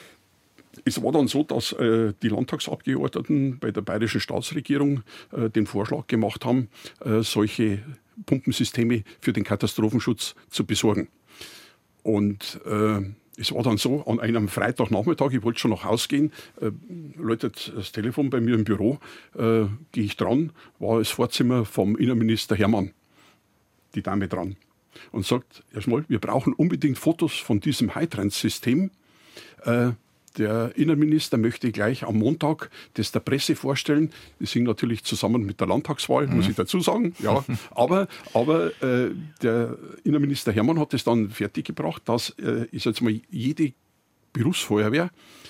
Es war dann so, dass äh, die Landtagsabgeordneten bei der bayerischen Staatsregierung äh, den Vorschlag gemacht haben, äh, solche Pumpensysteme für den Katastrophenschutz zu besorgen. Und äh, es war dann so, an einem Freitagnachmittag, ich wollte schon nach Hause gehen, äh, läutet das Telefon bei mir im Büro, äh, gehe ich dran, war das Vorzimmer vom Innenminister Hermann, die Dame dran, und sagt, Herr Schmoll, wir brauchen unbedingt Fotos von diesem Hydrant-System. Äh, Der Innenminister möchte gleich am Montag das der Presse vorstellen. Das hing natürlich zusammen mit der Landtagswahl, mhm. muss ich dazu sagen. Ja, aber aber äh, der Innenminister Hermann hat es dann fertiggebracht, dass äh, ich sag jetzt mal, jede Berufsfeuerwehr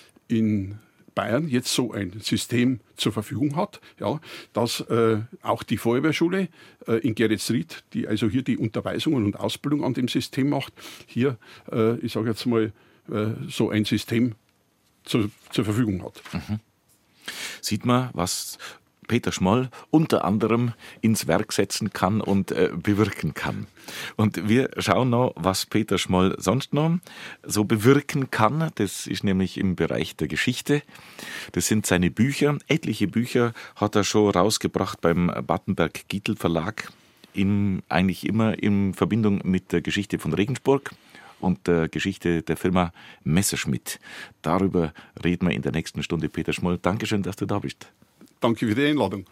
in Bayern jetzt so ein System zur Verfügung hat, ja, dass äh, auch die Feuerwehrschule äh, in Geretsried, die also hier die Unterweisungen und Ausbildung an dem System macht, hier, äh, ich sage jetzt mal, äh, so ein System Zur, zur Verfügung hat. Mhm. Sieht man, was Peter Schmoll unter anderem ins Werk setzen kann und äh, bewirken kann. Und wir schauen noch, was Peter Schmoll sonst noch so bewirken kann. Das ist nämlich im Bereich der Geschichte. Das sind seine Bücher. Etliche Bücher hat er schon rausgebracht beim Battenberg-Gietel Verlag, in, eigentlich immer in Verbindung mit der Geschichte von Regensburg und der Geschichte der Firma Messerschmitt. Darüber reden wir in der nächsten Stunde. Peter Schmoll, Dankeschön, dass du da bist. Danke für die Einladung.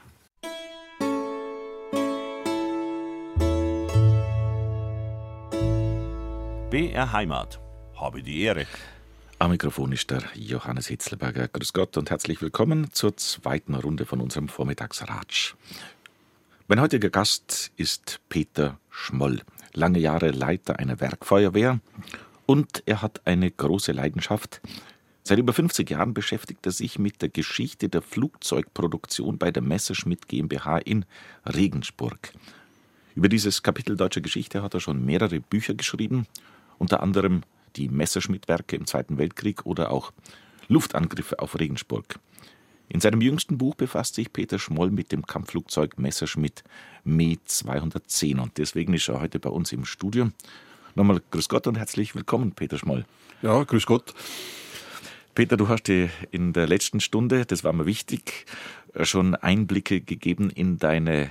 B R Heimat. Habe die Ehre. Am Mikrofon ist der Johannes Hitzlberger. Grüß Gott und herzlich willkommen zur zweiten Runde von unserem Vormittagsratsch. Mein heutiger Gast ist Peter Schmoll, lange Jahre Leiter einer Werkfeuerwehr, und er hat eine große Leidenschaft. Seit über fünfzig Jahren beschäftigt er sich mit der Geschichte der Flugzeugproduktion bei der Messerschmitt GmbH in Regensburg. Über dieses Kapitel deutscher Geschichte hat er schon mehrere Bücher geschrieben, unter anderem die Messerschmitt-Werke im Zweiten Weltkrieg oder auch Luftangriffe auf Regensburg. In seinem jüngsten Buch befasst sich Peter Schmoll mit dem Kampfflugzeug Messerschmitt Me zweihundertzehn und deswegen ist er heute bei uns im Studio. Nochmal grüß Gott und herzlich willkommen, Peter Schmoll. Ja, grüß Gott. Peter, du hast dir in der letzten Stunde, das war mir wichtig, schon Einblicke gegeben in deine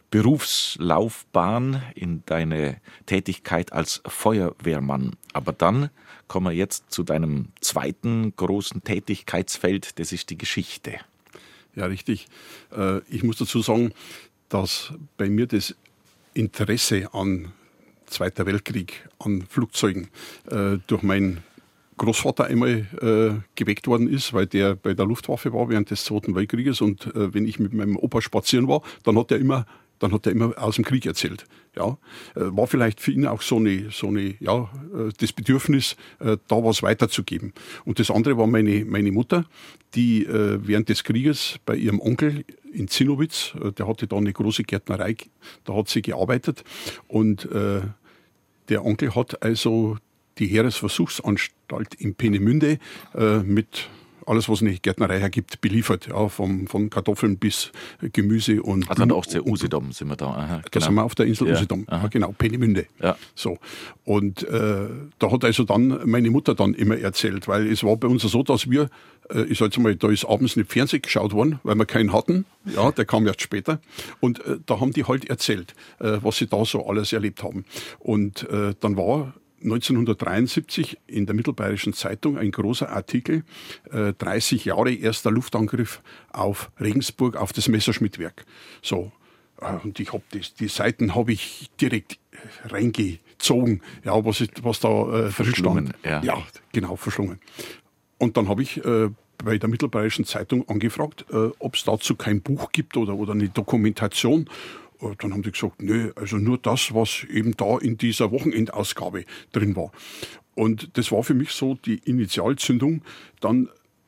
Berufslaufbahn, in deine Tätigkeit als Feuerwehrmann. Aber dann kommen wir jetzt zu deinem zweiten großen Tätigkeitsfeld, das ist die Geschichte. Ja, richtig. Ich muss dazu sagen, dass bei mir das Interesse an Zweiter Weltkrieg, an Flugzeugen durch meinen Großvater einmal äh, geweckt worden ist, weil der bei der Luftwaffe war während des Zweiten Weltkrieges, und äh, wenn ich mit meinem Opa spazieren war, dann hat er immer, dann hat er immer aus dem Krieg erzählt. Ja, äh, war vielleicht für ihn auch so eine, so eine, ja, äh, das Bedürfnis, äh, da was weiterzugeben. Und das andere war meine, meine Mutter, die äh, während des Krieges bei ihrem Onkel in Zinnowitz, äh, der hatte da eine große Gärtnerei, da hat sie gearbeitet, und äh, der Onkel hat also die Heeresversuchsanstalt in Peenemünde äh, mit alles, was eine Gärtnerei hergibt, beliefert. Ja, vom, von Kartoffeln bis Gemüse und... Also an der Ostsee, Usedom sind wir da. Aha, da genau. sind wir auf der Insel ja, Usedom. Ja, genau, Peenemünde. Ja. So. Und äh, da hat also dann meine Mutter dann immer erzählt, weil es war bei uns so, dass wir, äh, ich sag jetzt mal, da ist abends nicht Fernsehen geschaut worden, weil wir keinen hatten. Ja, der kam erst später. Und äh, da haben die halt erzählt, äh, was sie da so alles erlebt haben. Und äh, dann war neunzehnhundertdreiundsiebzig in der Mittelbayerischen Zeitung ein großer Artikel, äh, dreißig Jahre erster Luftangriff auf Regensburg, auf das Messerschmitt-Werk. So, äh, und ich habe die Seiten habe ich direkt reingezogen, ja, was, was da äh, verschlungen. Ja. ja, genau, verschlungen. Und dann habe ich äh, bei der Mittelbayerischen Zeitung angefragt, äh, ob es dazu kein Buch gibt oder, oder eine Dokumentation. Dann haben die gesagt, nö, also nur das, was eben da in dieser Wochenendausgabe drin war. Und das war für mich so die Initialzündung, dann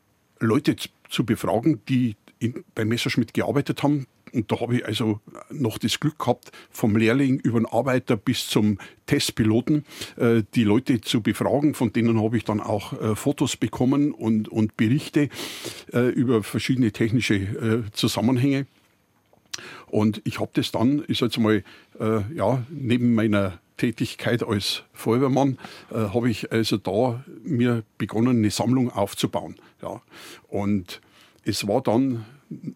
Leute zu befragen, die in, bei Messerschmitt gearbeitet haben. Und da habe ich also noch das Glück gehabt, vom Lehrling über den Arbeiter bis zum Testpiloten, äh, die Leute zu befragen. Von denen habe ich dann auch äh, Fotos bekommen und, und Berichte äh, über verschiedene technische äh, Zusammenhänge. Und ich habe das dann, ich sage jetzt mal, äh, ja, neben meiner Tätigkeit als Feuerwehrmann, äh, habe ich also da mir begonnen, eine Sammlung aufzubauen. Ja. Und es war dann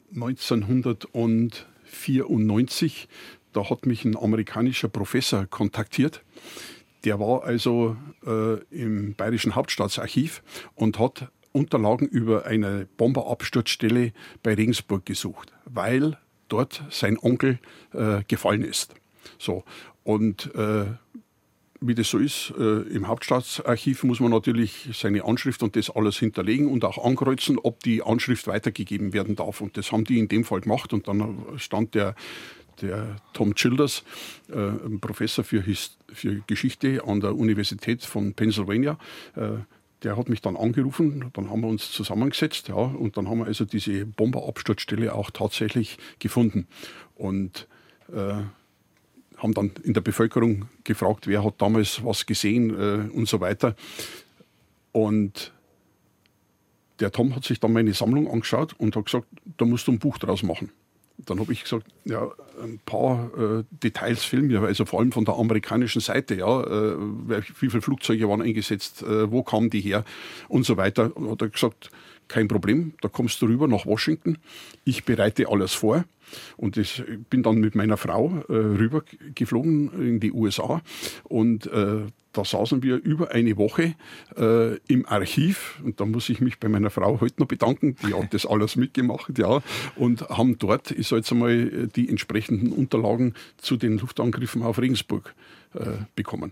neunzehnhundertvierundneunzig, da hat mich ein amerikanischer Professor kontaktiert. Der war also äh, im Bayerischen Hauptstaatsarchiv und hat Unterlagen über eine Bomberabsturzstelle bei Regensburg gesucht, weil dort sein Onkel äh, gefallen ist. So. Und äh, wie das so ist, äh, im Hauptstaatsarchiv muss man natürlich seine Anschrift und das alles hinterlegen und auch ankreuzen, ob die Anschrift weitergegeben werden darf. Und das haben die in dem Fall gemacht. Und dann stand der, der Tom Childers, äh, ein Professor für, Hist- für Geschichte an der Universität von Pennsylvania, äh, der hat mich dann angerufen, dann haben wir uns zusammengesetzt, ja, und dann haben wir also diese Bomberabsturzstelle auch tatsächlich gefunden. Und äh, haben dann in der Bevölkerung gefragt, wer hat damals was gesehen äh, und so weiter. Und der Tom hat sich dann meine Sammlung angeschaut und hat gesagt, da musst du ein Buch draus machen. Dann habe ich gesagt, ja, ein paar äh, Details fehlen mir, also vor allem von der amerikanischen Seite, ja, äh, wie viele Flugzeuge waren eingesetzt, äh, wo kamen die her und so weiter. Und hat er gesagt, kein Problem, da kommst du rüber nach Washington, ich bereite alles vor Und ich bin dann mit meiner Frau äh, rübergeflogen in die U S A und äh, da saßen wir über eine Woche äh, im Archiv und da muss ich mich bei meiner Frau heute noch bedanken, die hat das alles mitgemacht, ja, und haben dort, ich sage jetzt einmal, die entsprechenden Unterlagen zu den Luftangriffen auf Regensburg äh, bekommen.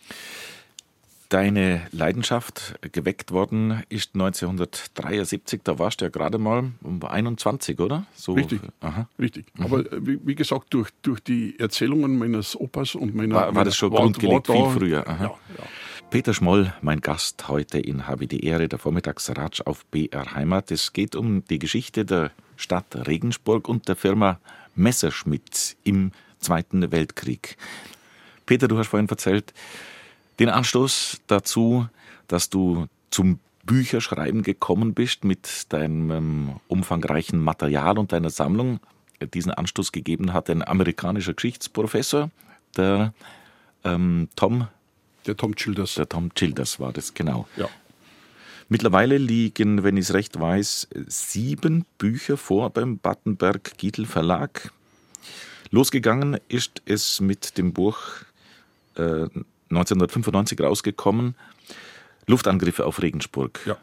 Deine Leidenschaft geweckt worden ist neunzehnhundertdreiundsiebzig, da warst du ja gerade mal um einundzwanzig, oder? So. Richtig, Aha. richtig. Mhm. Aber wie, wie gesagt, durch, durch die Erzählungen meines Opas und meiner... War, war das schon war, grundgelegt, war da, viel früher? Aha. Ja, ja. Peter Schmoll, mein Gast heute in Habe die Ehre, der Vormittagsratsch auf B R Heimat. Es geht um die Geschichte der Stadt Regensburg und der Firma Messerschmitt im Zweiten Weltkrieg. Peter, du hast vorhin erzählt, den Anstoß dazu, dass du zum Bücherschreiben gekommen bist mit deinem umfangreichen Material und deiner Sammlung. Diesen Anstoß gegeben hat ein amerikanischer Geschichtsprofessor, der ähm, Tom... Der Tom Childers. Der Tom Childers war das, genau. Ja. Mittlerweile liegen, wenn ich es recht weiß, sieben Bücher vor beim Battenberg-Giedel Verlag. Losgegangen ist es mit dem Buch äh, neunzehnhundertfünfundneunzig rausgekommen, Luftangriffe auf Regensburg. Ja.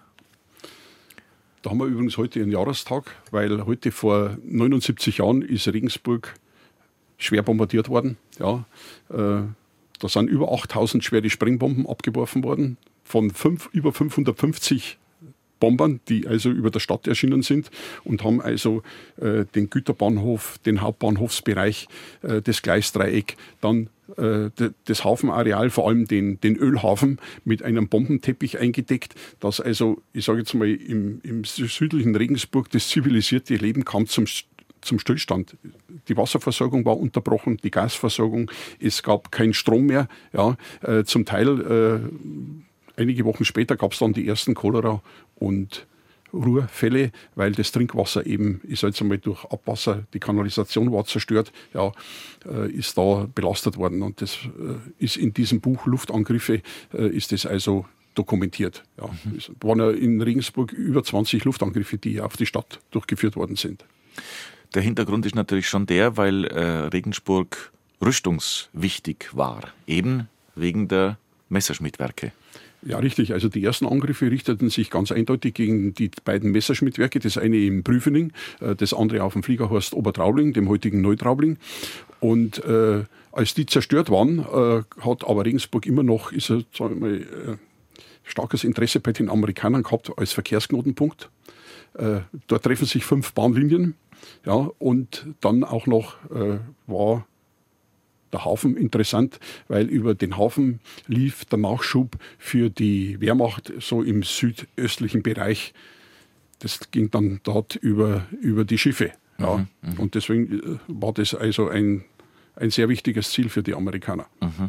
Da haben wir übrigens heute einen Jahrestag, weil heute vor neunundsiebzig Jahren ist Regensburg schwer bombardiert worden. Ja, äh, da sind über achttausend schwere Sprengbomben abgeworfen worden, von fünf, über fünfhundertfünfzig Bombern, die also über der Stadt erschienen sind und haben also äh, den Güterbahnhof, den Hauptbahnhofsbereich, äh, das Gleisdreieck, dann äh, d- das Hafenareal, vor allem den, den Ölhafen mit einem Bombenteppich eingedeckt, dass also, ich sage jetzt mal, im, im südlichen Regensburg das zivilisierte Leben kam zum zum Stillstand. Die Wasserversorgung war unterbrochen, die Gasversorgung, es gab keinen Strom mehr. Ja, äh, zum Teil, äh, einige Wochen später gab es dann die ersten Cholera- und Ruhrfälle, weil das Trinkwasser eben, ich sage jetzt einmal, durch Abwasser, die Kanalisation war zerstört, ja, äh, ist da belastet worden. Und das äh, ist in diesem Buch Luftangriffe, äh, ist das also dokumentiert. Ja. Mhm. Es waren ja in Regensburg über zwanzig Luftangriffe, die auf die Stadt durchgeführt worden sind. Der Hintergrund ist natürlich schon der, weil äh, Regensburg rüstungswichtig war, eben wegen der Messerschmittwerke. Ja, richtig. Also die ersten Angriffe richteten sich ganz eindeutig gegen die beiden Messerschmittwerke. Das eine im Prüfening, das andere auf dem Fliegerhorst Obertraubling, dem heutigen Neutraubling. Und äh, als die zerstört waren, äh, hat aber Regensburg immer noch ist, sagen wir mal, äh, starkes Interesse bei den Amerikanern gehabt als Verkehrsknotenpunkt. Äh, dort treffen sich fünf Bahnlinien. Ja, und dann auch noch äh, war der Hafen interessant, weil über den Hafen lief der Nachschub für die Wehrmacht so im südöstlichen Bereich. Das ging dann dort über, über die Schiffe. Ja. Mhm, mh. Und deswegen war das also ein, ein sehr wichtiges Ziel für die Amerikaner. Mhm.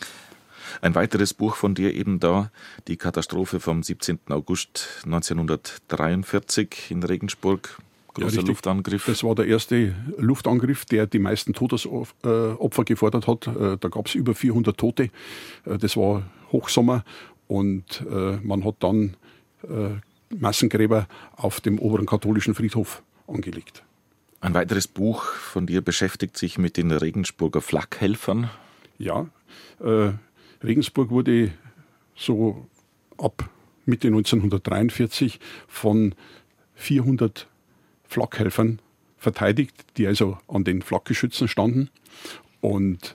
Ein weiteres Buch von dir eben da, die Katastrophe vom siebzehnten August neunzehnhundertdreiundvierzig in Regensburg. Großer ja, Luftangriff. Das war der erste Luftangriff, der die meisten Todesopfer gefordert hat. Da gab es über vierhundert Tote. Das war Hochsommer und man hat dann Massengräber auf dem oberen katholischen Friedhof angelegt. Ein weiteres Buch von dir beschäftigt sich mit den Regensburger Flakhelfern. Ja, äh, Regensburg wurde so ab Mitte neunzehnhundertdreiundvierzig von vierhundert Flakhelfern verteidigt, die also an den Flakgeschützen standen. Und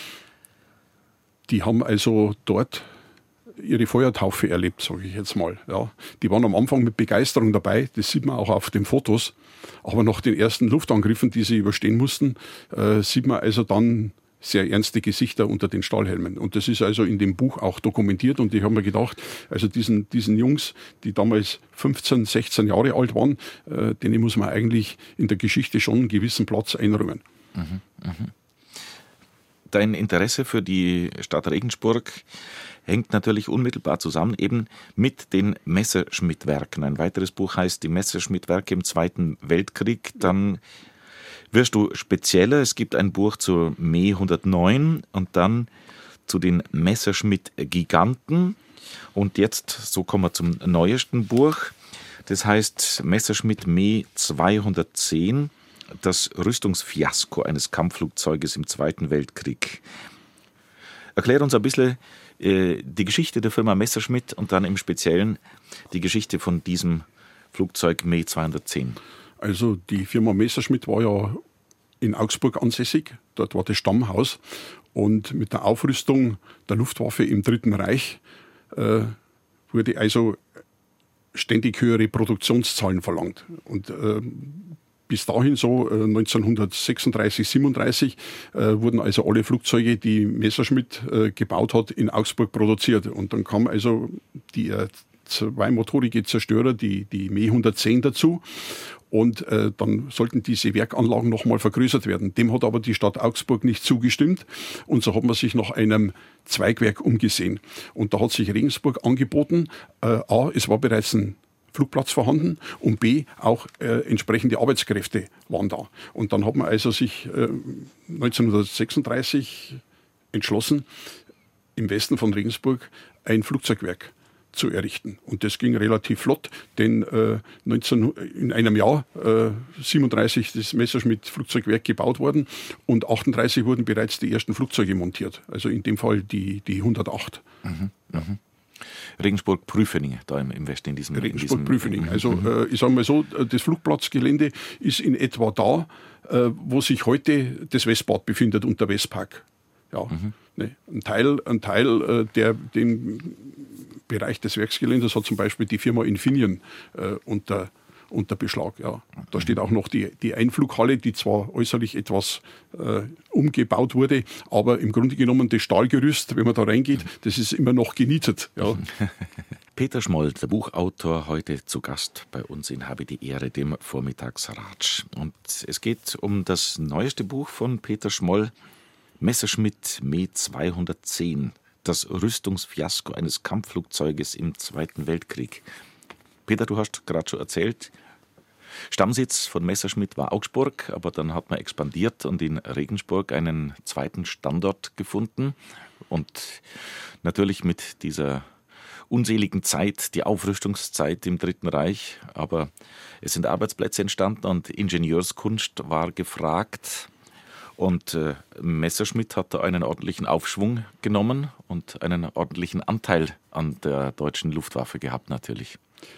die haben also dort ihre Feuertaufe erlebt, sage ich jetzt mal. Ja, die waren am Anfang mit Begeisterung dabei, das sieht man auch auf den Fotos. Aber nach den ersten Luftangriffen, die sie überstehen mussten, äh, sieht man also dann sehr ernste Gesichter unter den Stahlhelmen. Und das ist also in dem Buch auch dokumentiert. Und ich habe mir gedacht, also diesen, diesen Jungs, die damals fünfzehn, sechzehn Jahre alt waren, äh, denen muss man eigentlich in der Geschichte schon einen gewissen Platz einräumen. Mhm, mh. Dein Interesse für die Stadt Regensburg hängt natürlich unmittelbar zusammen eben mit den Messerschmittwerken. Ein weiteres Buch heißt Die Messerschmittwerke im Zweiten Weltkrieg. Dann wirst du spezieller. Es gibt ein Buch zur Me hundertneun und dann zu den Messerschmitt-Giganten. Und jetzt, so kommen wir zum neuesten Buch. Das heißt Messerschmitt Me zweihundertzehn. Das Rüstungsfiasko eines Kampfflugzeuges im Zweiten Weltkrieg. Erklär uns ein bisschen äh, die Geschichte der Firma Messerschmitt und dann im Speziellen die Geschichte von diesem Flugzeug Me zweihundertzehn. Also die Firma Messerschmitt war ja in Augsburg ansässig, dort war das Stammhaus und mit der Aufrüstung der Luftwaffe im Dritten Reich äh, wurde also ständig höhere Produktionszahlen verlangt. Und äh, bis dahin so äh, neunzehnhundertsechsunddreißig, siebenunddreißig äh, wurden also alle Flugzeuge, die Messerschmitt äh, gebaut hat, in Augsburg produziert. Und dann kam also die äh, zweimotorige Zerstörer, die, die Me hundertzehn dazu. Und äh, dann sollten diese Werkanlagen nochmal vergrößert werden. Dem hat aber die Stadt Augsburg nicht zugestimmt. Und so hat man sich nach einem Zweigwerk umgesehen. Und da hat sich Regensburg angeboten. Äh, A, es war bereits ein Flugplatz vorhanden und B, auch äh, entsprechende Arbeitskräfte waren da. Und dann hat man also sich äh, neunzehnhundertsechsunddreißig entschlossen, im Westen von Regensburg ein Flugzeugwerk zu errichten. Und das ging relativ flott, denn äh, neunzehn, in einem Jahr, äh, siebenunddreißig, ist das Messerschmitt-Flugzeugwerk gebaut worden und achtunddreißig wurden bereits die ersten Flugzeuge montiert. Also in dem Fall die, die hundertacht. Mhm, mhm. Regensburg-Prüfening, da im, im Westen in diesem... Regensburg-Prüfening. Also äh, ich sage mal so, das Flugplatzgelände ist in etwa da, äh, wo sich heute das Westbad befindet und der Westpark. Ja, mhm. ne, ein Teil, ein Teil äh, der, den Bereich des Werksgeländes hat zum Beispiel die Firma Infineon äh, unter, unter Beschlag. Ja. Da steht auch noch die, die Einflughalle, die zwar äußerlich etwas äh, umgebaut wurde, aber im Grunde genommen das Stahlgerüst, wenn man da reingeht, das ist immer noch genietet. Ja. Peter Schmoll, der Buchautor, heute zu Gast bei uns in Habe die Ehre, dem Vormittagsratsch. Und es geht um das neueste Buch von Peter Schmoll, Messerschmitt Me zweihundertzehn, das Rüstungsfiasko eines Kampfflugzeuges im Zweiten Weltkrieg. Peter, du hast gerade schon erzählt, Stammsitz von Messerschmitt war Augsburg, aber dann hat man expandiert und in Regensburg einen zweiten Standort gefunden. Und natürlich mit dieser unseligen Zeit, die Aufrüstungszeit im Dritten Reich, aber es sind Arbeitsplätze entstanden und Ingenieurskunst war gefragt. Und äh, Messerschmitt hat da einen ordentlichen Aufschwung genommen und einen ordentlichen Anteil an der deutschen Luftwaffe gehabt natürlich.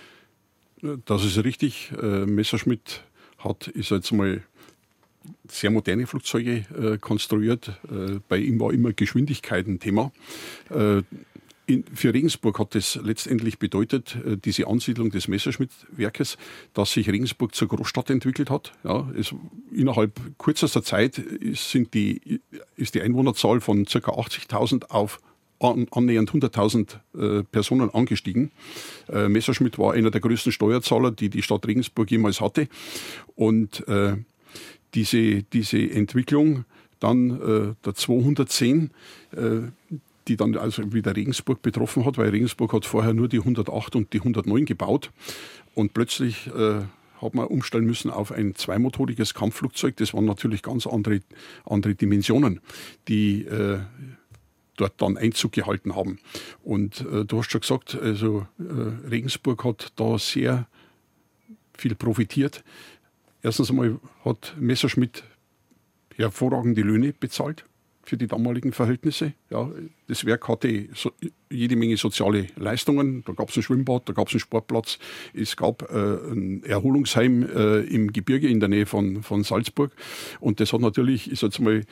Das ist richtig. Äh, Messerschmitt hat, ist jetzt mal sehr moderne Flugzeuge äh, konstruiert. Äh, bei ihm war immer Geschwindigkeit ein Thema. Äh, In, für Regensburg hat das letztendlich bedeutet, äh, diese Ansiedlung des Messerschmitt-Werkes, dass sich Regensburg zur Großstadt entwickelt hat. Ja, es, innerhalb kürzester Zeit ist, sind die, ist die Einwohnerzahl von ca. achtzigtausend auf an, annähernd hunderttausend äh, Personen angestiegen. Äh, Messerschmitt war einer der größten Steuerzahler, die die Stadt Regensburg jemals hatte. Und äh, diese, diese Entwicklung dann äh, der zweihundertzehn, äh, die dann also wieder Regensburg betroffen hat, weil Regensburg hat vorher nur die hundertacht und die hundertneun gebaut und plötzlich äh, hat man umstellen müssen auf ein zweimotoriges Kampfflugzeug. Das waren natürlich ganz andere, andere Dimensionen, die äh, dort dann Einzug gehalten haben. Und äh, du hast schon gesagt, also äh, Regensburg hat da sehr viel profitiert. Erstens einmal hat Messerschmitt hervorragende Löhne bezahlt für die damaligen Verhältnisse. Ja, das Werk hatte so, jede Menge soziale Leistungen. Da gab es ein Schwimmbad, da gab es einen Sportplatz. Es gab äh, ein Erholungsheim äh, im Gebirge in der Nähe von, von Salzburg. Und das hat natürlich, ist jetzt mal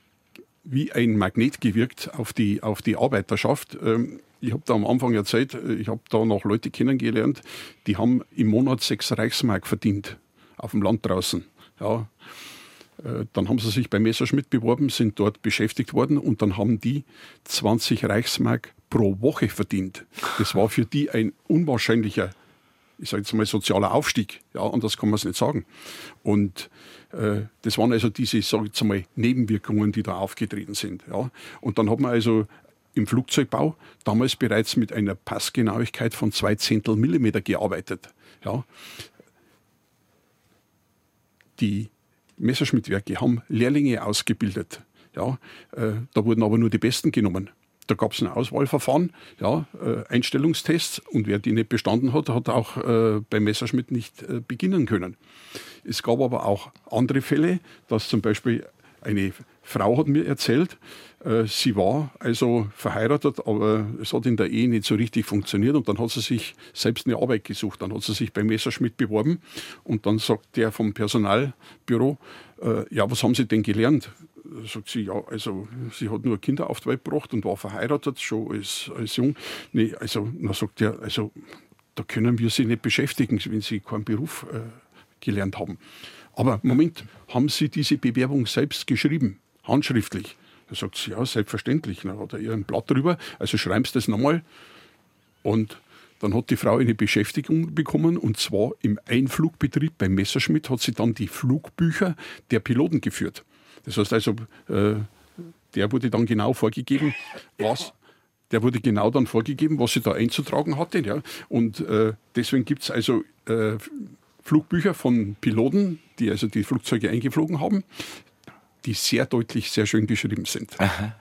wie ein Magnet gewirkt auf die, auf die Arbeiterschaft. Ähm, ich habe da am Anfang erzählt, ich habe da noch Leute kennengelernt, die haben im Monat sechs Reichsmark verdient auf dem Land draußen. Ja. Dann haben sie sich bei Messerschmitt beworben, sind dort beschäftigt worden und dann haben die zwanzig Reichsmark pro Woche verdient. Das war für die ein unwahrscheinlicher, ich sage jetzt mal, sozialer Aufstieg. Ja, anders kann man es nicht sagen. Und äh, das waren also diese, sage ich jetzt mal, Nebenwirkungen, die da aufgetreten sind. Ja. Und dann hat man also im Flugzeugbau damals bereits mit einer Passgenauigkeit von zwei Zehntel Millimeter gearbeitet. Ja. Die Messerschmitt-Werke haben Lehrlinge ausgebildet. Ja, äh, da wurden aber nur die Besten genommen. Da gab es ein Auswahlverfahren, ja, äh, Einstellungstests, und wer die nicht bestanden hat, hat auch äh, bei Messerschmitt nicht äh, beginnen können. Es gab aber auch andere Fälle, dass zum Beispiel eine Frau hat mir erzählt, äh, sie war also verheiratet, aber es hat in der Ehe nicht so richtig funktioniert, und dann hat sie sich selbst eine Arbeit gesucht. Dann hat sie sich bei Messerschmitt beworben, und dann sagt der vom Personalbüro, äh, ja, was haben Sie denn gelernt? Sagt sie, ja, also sie hat nur Kinder auf die Welt gebracht und war verheiratet, schon als, als jung. Nee, also, dann sagt er, also da können wir Sie nicht beschäftigen, wenn Sie keinen Beruf äh, gelernt haben. Aber Moment, haben Sie diese Bewerbung selbst geschrieben, handschriftlich? Da sagt sie, ja, selbstverständlich. Dann hat er ihr ein Blatt drüber, also schreiben Sie das nochmal. Und dann hat die Frau eine Beschäftigung bekommen, und zwar im Einflugbetrieb bei Messerschmitt hat sie dann die Flugbücher der Piloten geführt. Das heißt also, äh, der wurde dann genau vorgegeben, was, der wurde genau dann vorgegeben, was sie da einzutragen hatte. Ja. Und äh, deswegen gibt es also äh, Flugbücher von Piloten, die also die Flugzeuge eingeflogen haben, die sehr deutlich, sehr schön geschrieben sind.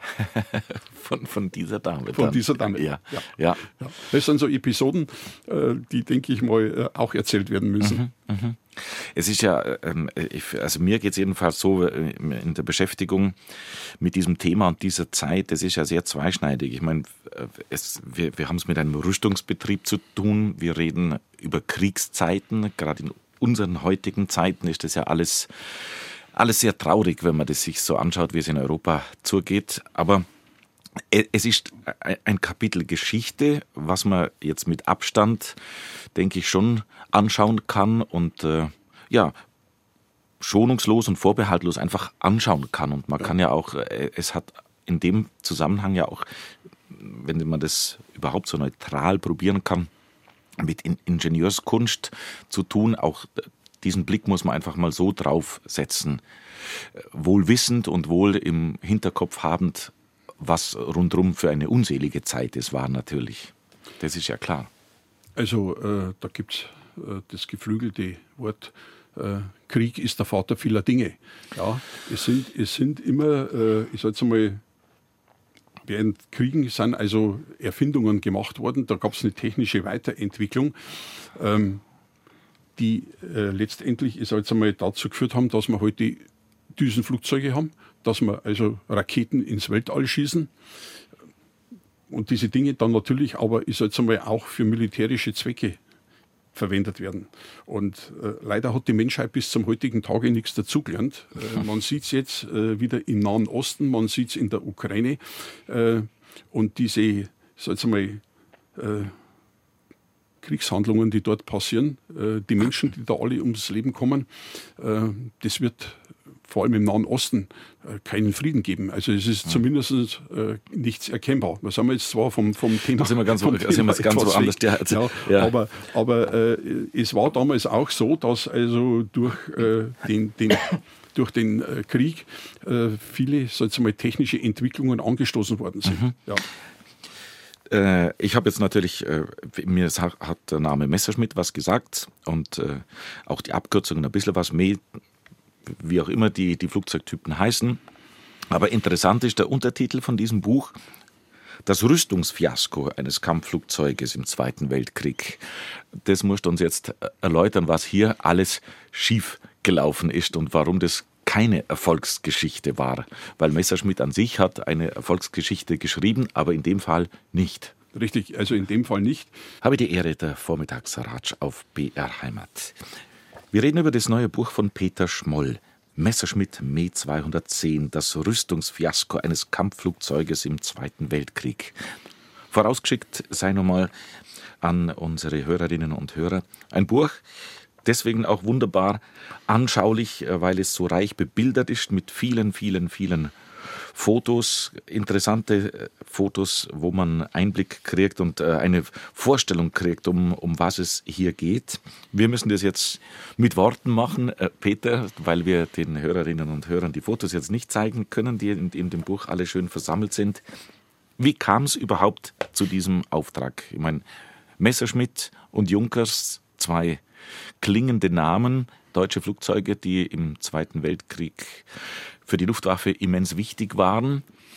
von, von dieser Dame. Von dann. dieser Dame. Ja. Ja. Ja. Ja. Das sind so Episoden, äh, die, denke ich mal, äh, auch erzählt werden müssen. Mhm, mh. Es ist ja, ähm, ich, also mir geht es jedenfalls so, äh, in der Beschäftigung mit diesem Thema und dieser Zeit, das ist ja sehr zweischneidig. Ich meine, es, wir, wir haben es mit einem Rüstungsbetrieb zu tun, wir reden über Kriegszeiten, gerade in unseren heutigen Zeiten ist das ja alles Alles sehr traurig, wenn man das sich so anschaut, wie es in Europa zugeht. Aber es ist ein Kapitel Geschichte, was man jetzt mit Abstand, denke ich, schon anschauen kann und äh, ja, schonungslos und vorbehaltlos einfach anschauen kann. Und man kann ja auch, es hat in dem Zusammenhang ja auch, wenn man das überhaupt so neutral probieren kann, mit Ingenieurskunst zu tun, auch diesen Blick muss man einfach mal so draufsetzen, wohl wissend und wohl im Hinterkopf habend, was rundherum für eine unselige Zeit es war natürlich. Das ist ja klar. Also äh, da gibt es äh, das geflügelte Wort, äh, Krieg ist der Vater vieler Dinge. Ja, es sind, es sind immer, äh, ich sage jetzt einmal, während Kriegen sind also Erfindungen gemacht worden, da gab es eine technische Weiterentwicklung, ähm, die äh, letztendlich ist jetzt einmal dazu geführt haben, dass wir heute Düsenflugzeuge haben, dass wir also Raketen ins Weltall schießen und diese Dinge dann natürlich aber ist jetzt einmal auch für militärische Zwecke verwendet werden. Und äh, leider hat die Menschheit bis zum heutigen Tage nichts dazugelernt. Äh, man sieht es jetzt äh, wieder im Nahen Osten, man sieht es in der Ukraine äh, und diese, sag ich mal, äh, Kriegshandlungen, die dort passieren, äh, die Menschen, die da alle ums Leben kommen, äh, das wird vor allem im Nahen Osten äh, keinen Frieden geben. Also es ist ja. zumindest äh, nichts erkennbar. Da sind wir jetzt zwar vom, vom Thema... Da sind wir ganz, vom Thema sind wir ganz so anders. Ja, ja, ja. Aber, aber äh, es war damals auch so, dass also durch äh, den... den durch den äh, Krieg äh, viele sag ich mal, technische Entwicklungen angestoßen worden sind. Mhm. Ja. Ich habe jetzt natürlich, mir hat der Name Messerschmitt was gesagt und auch die Abkürzungen ein bisschen was mehr, wie auch immer die, die Flugzeugtypen heißen. Aber interessant ist der Untertitel von diesem Buch, das Rüstungsfiasko eines Kampfflugzeuges im Zweiten Weltkrieg. Das musst du uns jetzt erläutern, was hier alles schief gelaufen ist und warum das keine Erfolgsgeschichte war, weil Messerschmitt an sich hat eine Erfolgsgeschichte geschrieben, aber in dem Fall nicht. Richtig, also in dem Fall nicht. Habe die Ehre, der Vormittagsratsch auf B R Heimat. Wir reden über das neue Buch von Peter Schmoll, Messerschmitt Me zweihundertzehn, das Rüstungsfiasko eines Kampfflugzeuges im Zweiten Weltkrieg. Vorausgeschickt sei nochmal an unsere Hörerinnen und Hörer ein Buch, deswegen auch wunderbar anschaulich, weil es so reich bebildert ist mit vielen, vielen, vielen Fotos, interessante Fotos, wo man Einblick kriegt und eine Vorstellung kriegt, um, um was es hier geht. Wir müssen das jetzt mit Worten machen, Peter, weil wir den Hörerinnen und Hörern die Fotos jetzt nicht zeigen können, die in, in dem Buch alle schön versammelt sind. Wie kam es überhaupt zu diesem Auftrag? Ich meine, Messerschmitt und Junkers, zwei klingende Namen, deutsche Flugzeuge, die im Zweiten Weltkrieg für die Luftwaffe immens wichtig waren.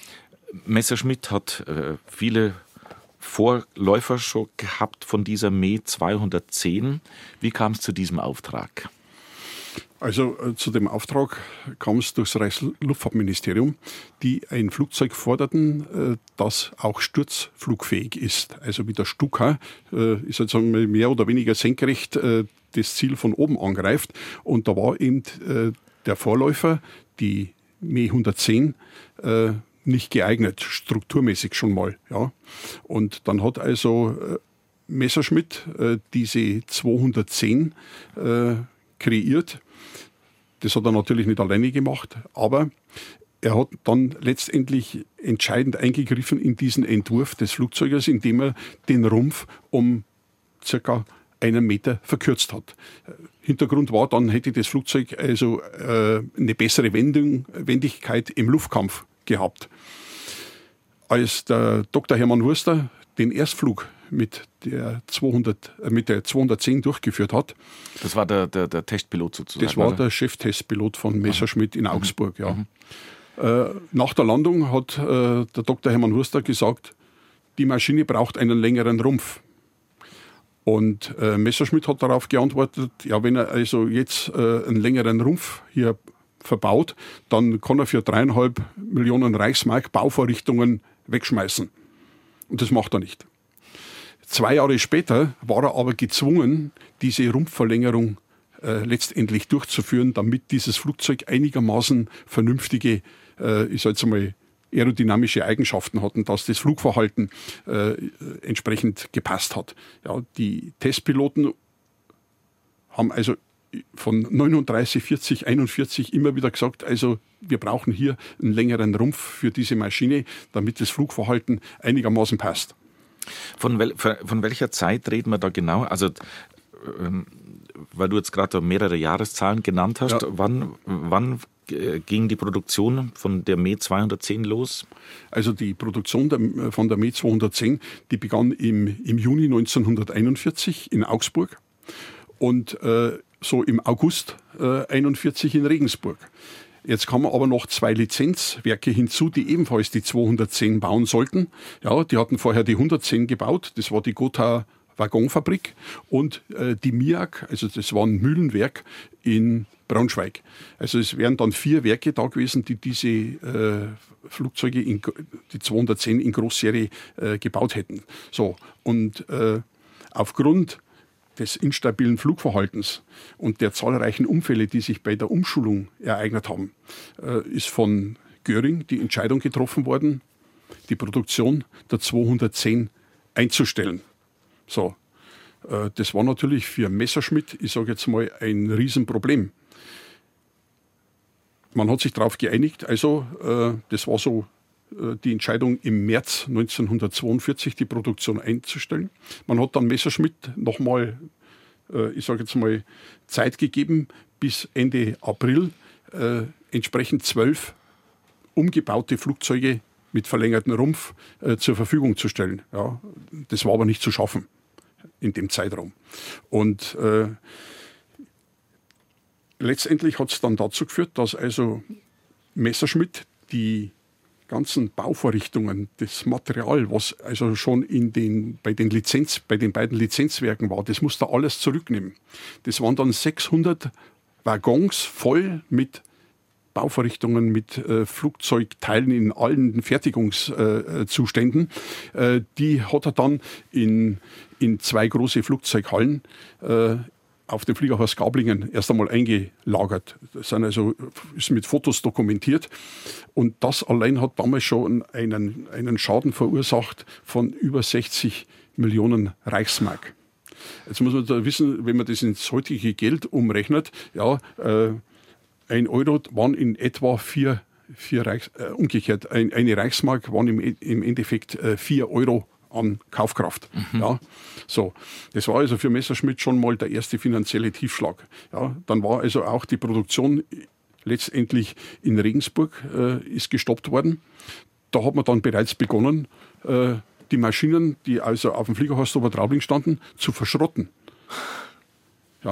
Messerschmitt hat äh, viele Vorläufer schon gehabt von dieser Me zweihundertzehn. Wie kam es zu diesem Auftrag? Also äh, zu dem Auftrag kam es durch das Reichsluftfahrtministerium, die ein Flugzeug forderten, äh, das auch sturzflugfähig ist. Also wie der Stuka, äh, ist jetzt mehr oder weniger senkrecht äh, das Ziel von oben angreift. Und da war eben äh, der Vorläufer, die Me hundertzehn, äh, nicht geeignet, strukturmäßig schon mal. Ja. Und dann hat also äh, Messerschmitt äh, diese zweihundertzehn äh, kreiert. Das hat er natürlich nicht alleine gemacht, aber er hat dann letztendlich entscheidend eingegriffen in diesen Entwurf des Flugzeuges, indem er den Rumpf um circa einen Meter verkürzt hat. Hintergrund war, dann hätte das Flugzeug also äh, eine bessere Wendung, Wendigkeit im Luftkampf gehabt. Als der Doktor Hermann Wurster den Erstflug mit der, zweihundert, äh, mit der zweihundertzehn durchgeführt hat. Das war der, der, der Testpilot sozusagen? Das war der Cheftestpilot von Messerschmitt in Augsburg, ja. Mhm. Äh, nach der Landung hat äh, der Doktor Hermann Wurster gesagt, die Maschine braucht einen längeren Rumpf. Und äh, Messerschmitt hat darauf geantwortet, ja, wenn er also jetzt äh, einen längeren Rumpf hier verbaut, dann kann er für dreieinhalb Millionen Reichsmark Bauvorrichtungen wegschmeißen. Und das macht er nicht. Zwei Jahre später war er aber gezwungen, diese Rumpfverlängerung äh, letztendlich durchzuführen, damit dieses Flugzeug einigermaßen vernünftige, äh, ich sage jetzt mal, aerodynamische Eigenschaften hatten, dass das Flugverhalten äh, entsprechend gepasst hat. Ja, die Testpiloten haben also von neununddreißig, vierzig, einundvierzig immer wieder gesagt, also wir brauchen hier einen längeren Rumpf für diese Maschine, damit das Flugverhalten einigermaßen passt. Von, wel, von welcher Zeit reden wir da genau? Also, ähm, weil du jetzt gerade mehrere Jahreszahlen genannt hast, ja. wann, wann ging die Produktion von der Me zweihundertzehn los? Also die Produktion der, von der Me zweihundertzehn, die begann im, im Juni neunzehnhunderteinundvierzig in Augsburg und äh, so im August äh, einundvierzig in Regensburg. Jetzt kamen aber noch zwei Lizenzwerke hinzu, die ebenfalls die zweihundertzehn bauen sollten. Ja, die hatten vorher die hundertzehn gebaut, das war die Gotha Waggonfabrik und äh, die M I A G, also das war ein Mühlenwerk in Braunschweig. Also es wären dann vier Werke da gewesen, die diese äh, Flugzeuge, in, die zweihundertzehn in Großserie äh, gebaut hätten. So, und äh, aufgrund des instabilen Flugverhaltens und der zahlreichen Unfälle, die sich bei der Umschulung ereignet haben, äh, ist von Göring die Entscheidung getroffen worden, die Produktion der zweihundertzehn einzustellen. So, äh, das war natürlich für Messerschmitt, ich sage jetzt mal, ein Riesenproblem. Man hat sich darauf geeinigt, also äh, das war so äh, die Entscheidung im März neunzehnhundertzweiundvierzig, die Produktion einzustellen. Man hat dann Messerschmitt nochmal, äh, ich sage jetzt mal, Zeit gegeben, bis Ende April äh, entsprechend zwölf umgebaute Flugzeuge mit verlängertem Rumpf äh, zur Verfügung zu stellen. Ja, das war aber nicht zu schaffen in dem Zeitraum. Und äh, letztendlich hat es dann dazu geführt, dass also Messerschmitt die ganzen Bauvorrichtungen, das Material, was also schon in den, bei, den Lizenz, bei den beiden Lizenzwerken war, das musste alles zurücknehmen. Das waren dann sechshundert Waggons voll mit Bauvorrichtungen, mit äh, Flugzeugteilen in allen Fertigungszuständen. Äh, äh, die hat er dann in, in zwei große Flugzeughallen äh, auf dem Fliegerhaus Gablingen erst einmal eingelagert. Das sind also, ist mit Fotos dokumentiert. Und das allein hat damals schon einen, einen Schaden verursacht von über sechzig Millionen Reichsmark. Jetzt muss man da wissen, wenn man das ins heutige Geld umrechnet, ja, äh, ein Euro waren in etwa vier, vier Reichs, äh, umgekehrt, ein, eine Reichsmark waren im, im Endeffekt äh, vier Euro an Kaufkraft. Mhm. Ja, so. Das war also für Messerschmitt schon mal der erste finanzielle Tiefschlag. Ja, dann war also auch die Produktion letztendlich in Regensburg äh, ist gestoppt worden. Da hat man dann bereits begonnen, äh, die Maschinen, die also auf dem Fliegerhaus Obertraubling standen, zu verschrotten. Ja,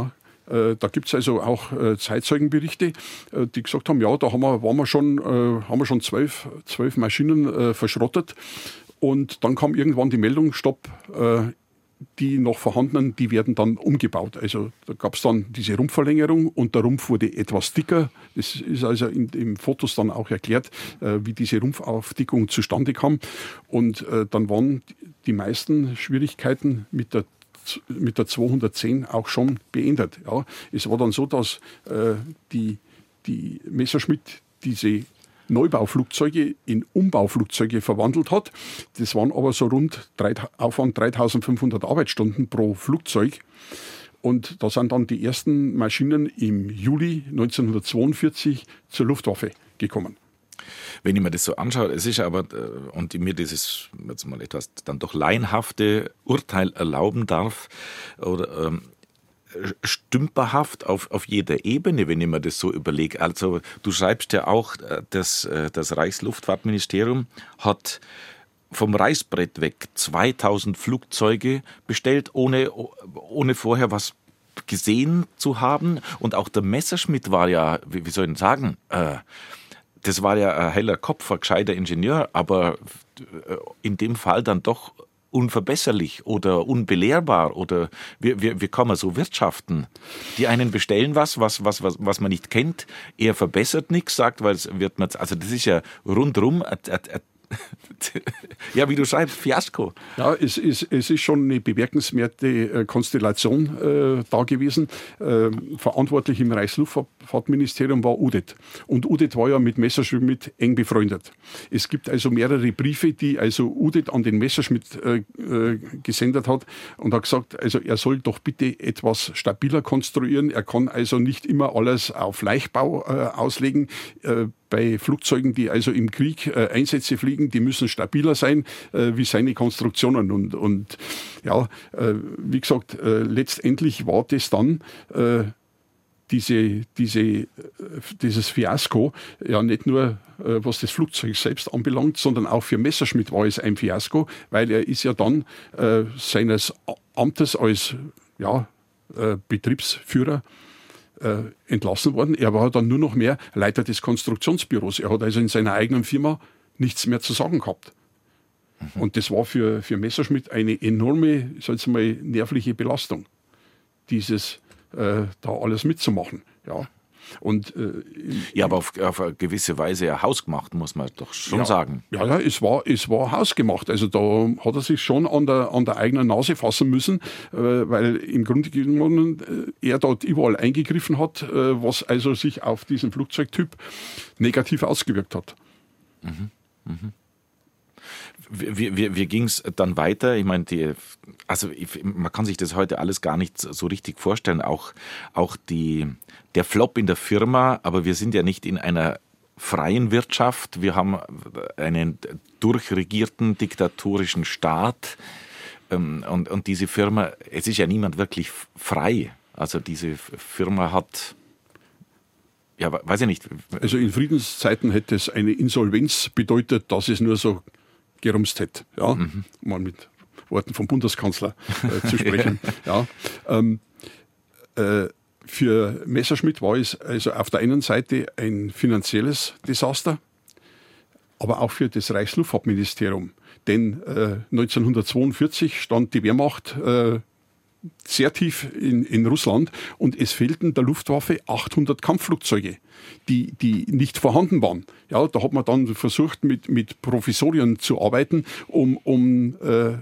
Äh, da gibt es also auch äh, Zeitzeugenberichte, äh, die gesagt haben, ja, da haben wir, waren wir schon, äh, haben wir schon zwölf, zwölf Maschinen äh, verschrottet. Und dann kam irgendwann die Meldung, stopp, äh, die noch vorhandenen, die werden dann umgebaut. Also da gab es dann diese Rumpfverlängerung und der Rumpf wurde etwas dicker. Das ist also in den Fotos dann auch erklärt, äh, wie diese Rumpfaufdickung zustande kam. Und äh, dann waren die meisten Schwierigkeiten mit der mit der zweihundertzehn auch schon beendet. Ja, es war dann so, dass äh, die, die Messerschmitt diese Neubauflugzeuge in Umbauflugzeuge verwandelt hat. Das waren aber so rund drei, Aufwand dreitausendfünfhundert Arbeitsstunden pro Flugzeug. Und da sind dann die ersten Maschinen im Juli neunzehnhundertzweiundvierzig zur Luftwaffe gekommen. Wenn ich mir das so anschaue, es ist aber, und ich mir dieses jetzt mal etwas dann doch laienhafte Urteil erlauben darf, oder ähm, stümperhaft auf, auf jeder Ebene, wenn ich mir das so überlege. Also du schreibst ja auch, das, das Reichsluftfahrtministerium hat vom Reißbrett weg zweitausend Flugzeuge bestellt, ohne, ohne vorher was gesehen zu haben. Und auch der Messerschmitt war ja, wie, wie soll ich sagen, äh, das war ja ein heller Kopf, ein gescheiter Ingenieur, aber in dem Fall dann doch unverbesserlich oder unbelehrbar oder wie, wie, wie kann man so wirtschaften? Die einen bestellen was, was, was, was, was man nicht kennt, er verbessert nichts, sagt, weil es wird man, also das ist ja rundrum ein, ein, ein ja, wie du schreibst, Fiasko. Ja, es, es, es ist schon eine bemerkenswerte äh, Konstellation äh, da gewesen. Äh, verantwortlich im Reichsluftfahrtministerium war U D E T. Und U D E T war ja mit Messerschmitt eng befreundet. Es gibt also mehrere Briefe, die also U D E T an den Messerschmitt äh, äh, gesendet hat und hat gesagt, also er soll doch bitte etwas stabiler konstruieren. Er kann also nicht immer alles auf Leichtbau äh, auslegen. Äh, Bei Flugzeugen, die also im Krieg äh, Einsätze fliegen, die müssen stabiler sein äh, wie seine Konstruktionen. Und, und ja, äh, wie gesagt, äh, letztendlich war das dann äh, diese, diese, äh, dieses Fiasko, ja nicht nur äh, was das Flugzeug selbst anbelangt, sondern auch für Messerschmitt war es ein Fiasko, weil er ist ja dann äh, seines Amtes als ja, äh, Betriebsführer Äh, entlassen worden. Er war dann nur noch mehr Leiter des Konstruktionsbüros. Er hat also in seiner eigenen Firma nichts mehr zu sagen gehabt. Mhm. Und das war für, für Messerschmitt eine enorme, ich sag jetzt mal, nervliche Belastung, dieses äh, da alles mitzumachen. Ja. Und, äh, ja, aber auf, auf eine gewisse Weise ja hausgemacht, muss man doch schon ja, sagen. Ja, ja, es war, es war hausgemacht. Also da hat er sich schon an der, an der eigenen Nase fassen müssen, äh, weil im Grunde genommen äh, er dort überall eingegriffen hat, äh, was also sich auf diesen Flugzeugtyp negativ ausgewirkt hat. Mhm. Mhm. Wie, wie, wie ging es dann weiter? Ich meine, die, also ich, man kann sich das heute alles gar nicht so richtig vorstellen. Auch, auch die, der Flop in der Firma, aber wir sind ja nicht in einer freien Wirtschaft. Wir haben einen durchregierten diktatorischen Staat. Und, und diese Firma, es ist ja niemand wirklich frei. Also diese Firma hat... Ja, weiß ich nicht. Also in Friedenszeiten hätte es eine Insolvenz bedeutet, dass es nur so gerumst hätte, ja, mhm. um mal mit Worten vom Bundeskanzler äh, zu sprechen. ja. Ähm, äh, für Messerschmitt war es also auf der einen Seite ein finanzielles Desaster, aber auch für das Reichsluftfahrtministerium. Denn äh, neunzehnhundertzweiundvierzig stand die Wehrmacht äh, sehr tief in, in Russland und es fehlten der Luftwaffe achthundert Kampfflugzeuge, die, die nicht vorhanden waren. Ja, da hat man dann versucht, mit, mit Provisorien zu arbeiten, um, um äh,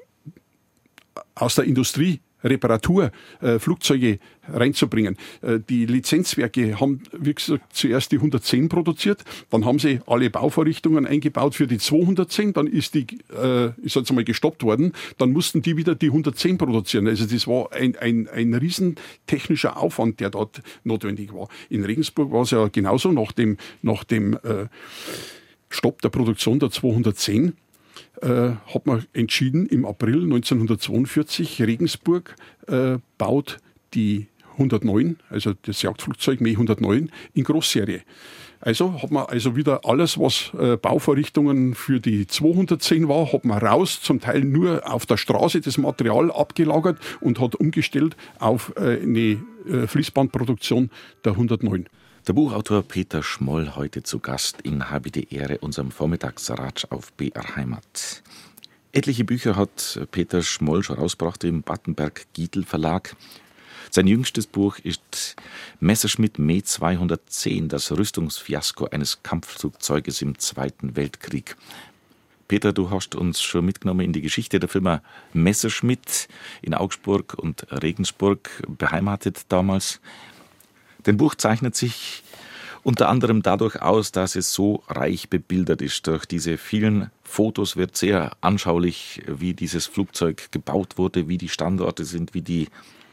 aus der Industrie Reparatur, äh, Flugzeuge reinzubringen. Äh, die Lizenzwerke haben, wie gesagt, zuerst die hundertzehn produziert, dann haben sie alle Bauvorrichtungen eingebaut für die zweihundertzehn, dann ist die, äh, ich sag jetzt mal, gestoppt worden, dann mussten die wieder die hundertzehn produzieren. Also das war ein, ein, ein riesen technischer Aufwand, der dort notwendig war. In Regensburg war es ja genauso, nach dem, nach dem äh, Stopp der Produktion der zweihundertzehn, Äh, hat man entschieden, im April neunzehnhundertzweiundvierzig, Regensburg äh, baut die hundertneun, also das Jagdflugzeug Me hundertneun, in Großserie. Also hat man also wieder alles, was äh, Bauvorrichtungen für die zweihundertzehn war, hat man raus, zum Teil nur auf der Straße das Material abgelagert und hat umgestellt auf äh, eine äh, Fließbandproduktion der hundertneun. Der Buchautor Peter Schmoll heute zu Gast in Habe die Ehre, unserem Vormittagsratsch auf B R Heimat. Etliche Bücher hat Peter Schmoll schon rausgebracht im Battenberg-Giedel Verlag. Sein jüngstes Buch ist Messerschmitt Me zweihundertzehn, das Rüstungsfiasko eines Kampfflugzeuges im Zweiten Weltkrieg. Peter, du hast uns schon mitgenommen in die Geschichte der Firma Messerschmitt in Augsburg und Regensburg, beheimatet damals. Dein Buch zeichnet sich unter anderem dadurch aus, dass es so reich bebildert ist. Durch diese vielen Fotos wird sehr anschaulich, wie dieses Flugzeug gebaut wurde, wie die Standorte sind, wie die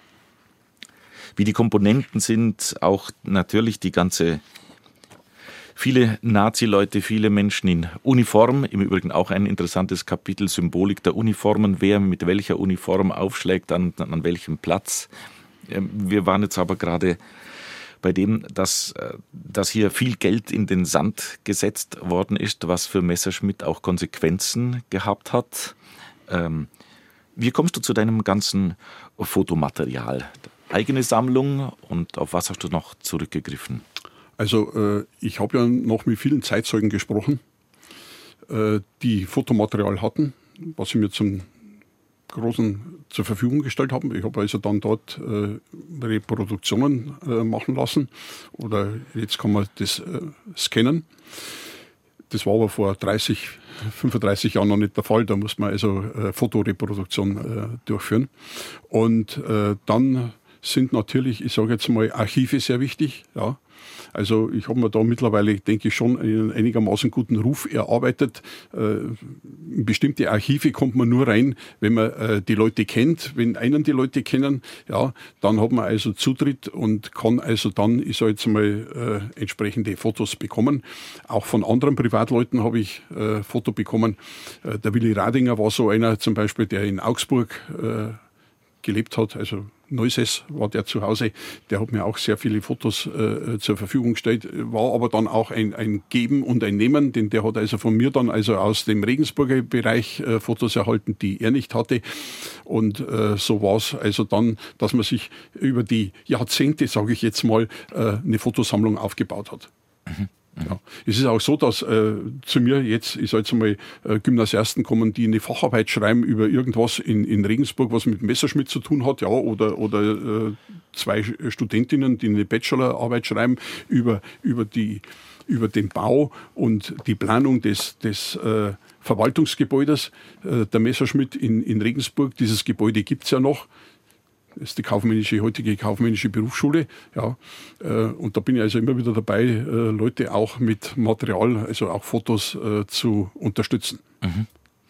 Wie die Komponenten sind, auch natürlich die ganze, viele Nazi-Leute, viele Menschen in Uniform, im Übrigen auch ein interessantes Kapitel, Symbolik der Uniformen, wer mit welcher Uniform aufschlägt, an, an welchem Platz. Wir waren jetzt aber gerade bei dem, dass, dass hier viel Geld in den Sand gesetzt worden ist, was für Messerschmitt auch Konsequenzen gehabt hat. Wie kommst du zu deinem ganzen Fotomaterial? Eigene Sammlung und auf was hast du noch zurückgegriffen? Also äh, ich habe ja noch mit vielen Zeitzeugen gesprochen, äh, die Fotomaterial hatten, was sie mir zum Großen zur Verfügung gestellt haben. Ich habe also dann dort äh, Reproduktionen äh, machen lassen oder jetzt kann man das äh, scannen. Das war aber vor dreißig, fünfunddreißig Jahren noch nicht der Fall. Da muss man also äh, Fotoreproduktion äh, durchführen. Und äh, dann sind natürlich, ich sage jetzt mal, Archive sehr wichtig. Ja. Also ich habe mir da mittlerweile, denke ich, schon einen einigermaßen guten Ruf erarbeitet. Äh, in bestimmte Archive kommt man nur rein, wenn man äh, die Leute kennt. Wenn einen die Leute kennen, ja, dann hat man also Zutritt und kann also dann, ich sage jetzt mal, äh, entsprechende Fotos bekommen. Auch von anderen Privatleuten habe ich äh, Foto bekommen. Äh, der Willi Radinger war so einer zum Beispiel, der in Augsburg äh, gelebt hat, also Neuses war der zu Hause, der hat mir auch sehr viele Fotos äh, zur Verfügung gestellt, war aber dann auch ein, ein Geben und ein Nehmen, denn der hat also von mir dann also aus dem Regensburger Bereich äh, Fotos erhalten, die er nicht hatte und äh, so war es also dann, dass man sich über die Jahrzehnte, sage ich jetzt mal, äh, eine Fotosammlung aufgebaut hat. Mhm. Ja. Es ist auch so, dass äh, zu mir jetzt, ich sage jetzt mal, äh, Gymnasiasten kommen, die eine Facharbeit schreiben über irgendwas in, in Regensburg, was mit Messerschmitt zu tun hat, ja, oder, oder äh, zwei Studentinnen, die eine Bachelorarbeit schreiben über, über, die, über den Bau und die Planung des, des äh, Verwaltungsgebäudes äh, der Messerschmitt in, in Regensburg. Dieses Gebäude gibt's ja noch. Das ist die kaufmännische, heutige kaufmännische Berufsschule. Ja. Und da bin ich also immer wieder dabei, Leute auch mit Material, also auch Fotos äh, zu unterstützen. Mhm.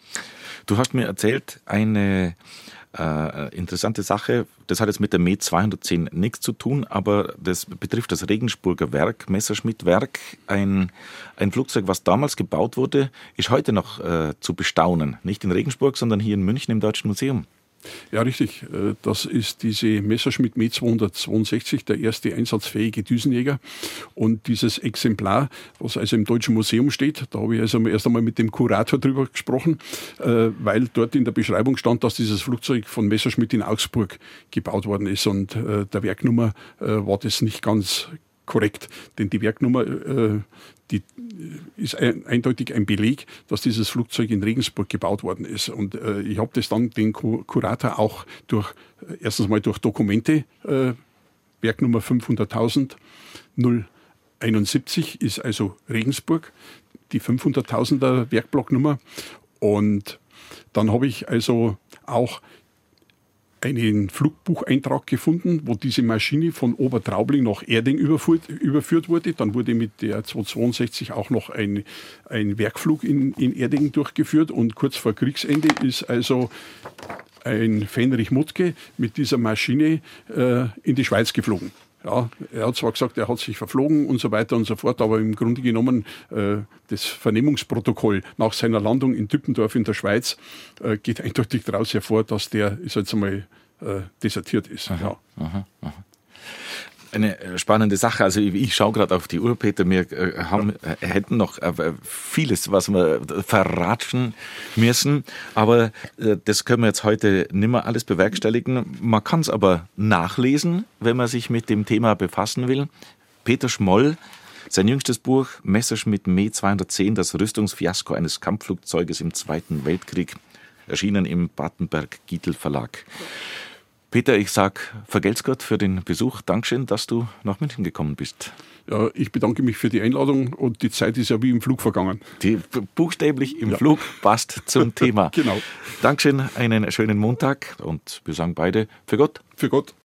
Du hast mir erzählt, eine äh, interessante Sache, das hat jetzt mit der Me zweihundertzehn nichts zu tun, aber das betrifft das Regensburger Werk, Messerschmitt-Werk, ein, ein Flugzeug, was damals gebaut wurde, ist heute noch äh, zu bestaunen. Nicht in Regensburg, sondern hier in München im Deutschen Museum. Ja, richtig. Das ist diese Messerschmitt Me zweihundertzweiundsechzig, der erste einsatzfähige Düsenjäger. Und dieses Exemplar, was also im Deutschen Museum steht, da habe ich also erst einmal mit dem Kurator drüber gesprochen, weil dort in der Beschreibung stand, dass dieses Flugzeug von Messerschmitt in Augsburg gebaut worden ist. Und der Werknummer war das nicht ganz korrekt, denn die Werknummer, äh, die ist ein, eindeutig ein Beleg, dass dieses Flugzeug in Regensburg gebaut worden ist. Und äh, ich habe das dann den Kurator auch durch, äh, erstens mal durch Dokumente, äh, Werknummer fünfhunderttausend null einundsiebzig ist also Regensburg, die fünfhunderttausender Werkblocknummer. Und dann habe ich also auch einen Flugbucheintrag gefunden, wo diese Maschine von Obertraubling nach Erding überführt, überführt wurde. Dann wurde mit der zweihundertzweiundsechzig auch noch ein, ein Werkflug in, in Erding durchgeführt und kurz vor Kriegsende ist also ein Fenrich Muttke mit dieser Maschine äh, in die Schweiz geflogen. Ja, er hat zwar gesagt, er hat sich verflogen und so weiter und so fort, aber im Grunde genommen äh, das Vernehmungsprotokoll nach seiner Landung in Düppendorf in der Schweiz äh, geht eindeutig daraus hervor, dass der, ich sag jetzt einmal, äh, desertiert ist. Aha, ja. aha, aha. eine spannende Sache. Also ich, ich schaue gerade auf die Uhr, Peter. Wir äh, haben, äh, hätten noch äh, vieles, was wir verratschen müssen. Aber äh, das können wir jetzt heute nicht mehr alles bewerkstelligen. Man kann es aber nachlesen, wenn man sich mit dem Thema befassen will. Peter Schmoll, sein jüngstes Buch Messerschmitt Me zweihundertzehn, das Rüstungsfiasko eines Kampfflugzeuges im Zweiten Weltkrieg, erschienen im Batenberg-Gietl Verlag. Peter, ich sag vergelt's Gott für den Besuch. Dankeschön, dass du nach München gekommen bist. Ja, ich bedanke mich für die Einladung und die Zeit ist ja wie im Flug vergangen. Die buchstäblich im ja. Flug passt zum Thema. Genau. Dankeschön, einen schönen Montag und wir sagen beide für Gott. Für Gott.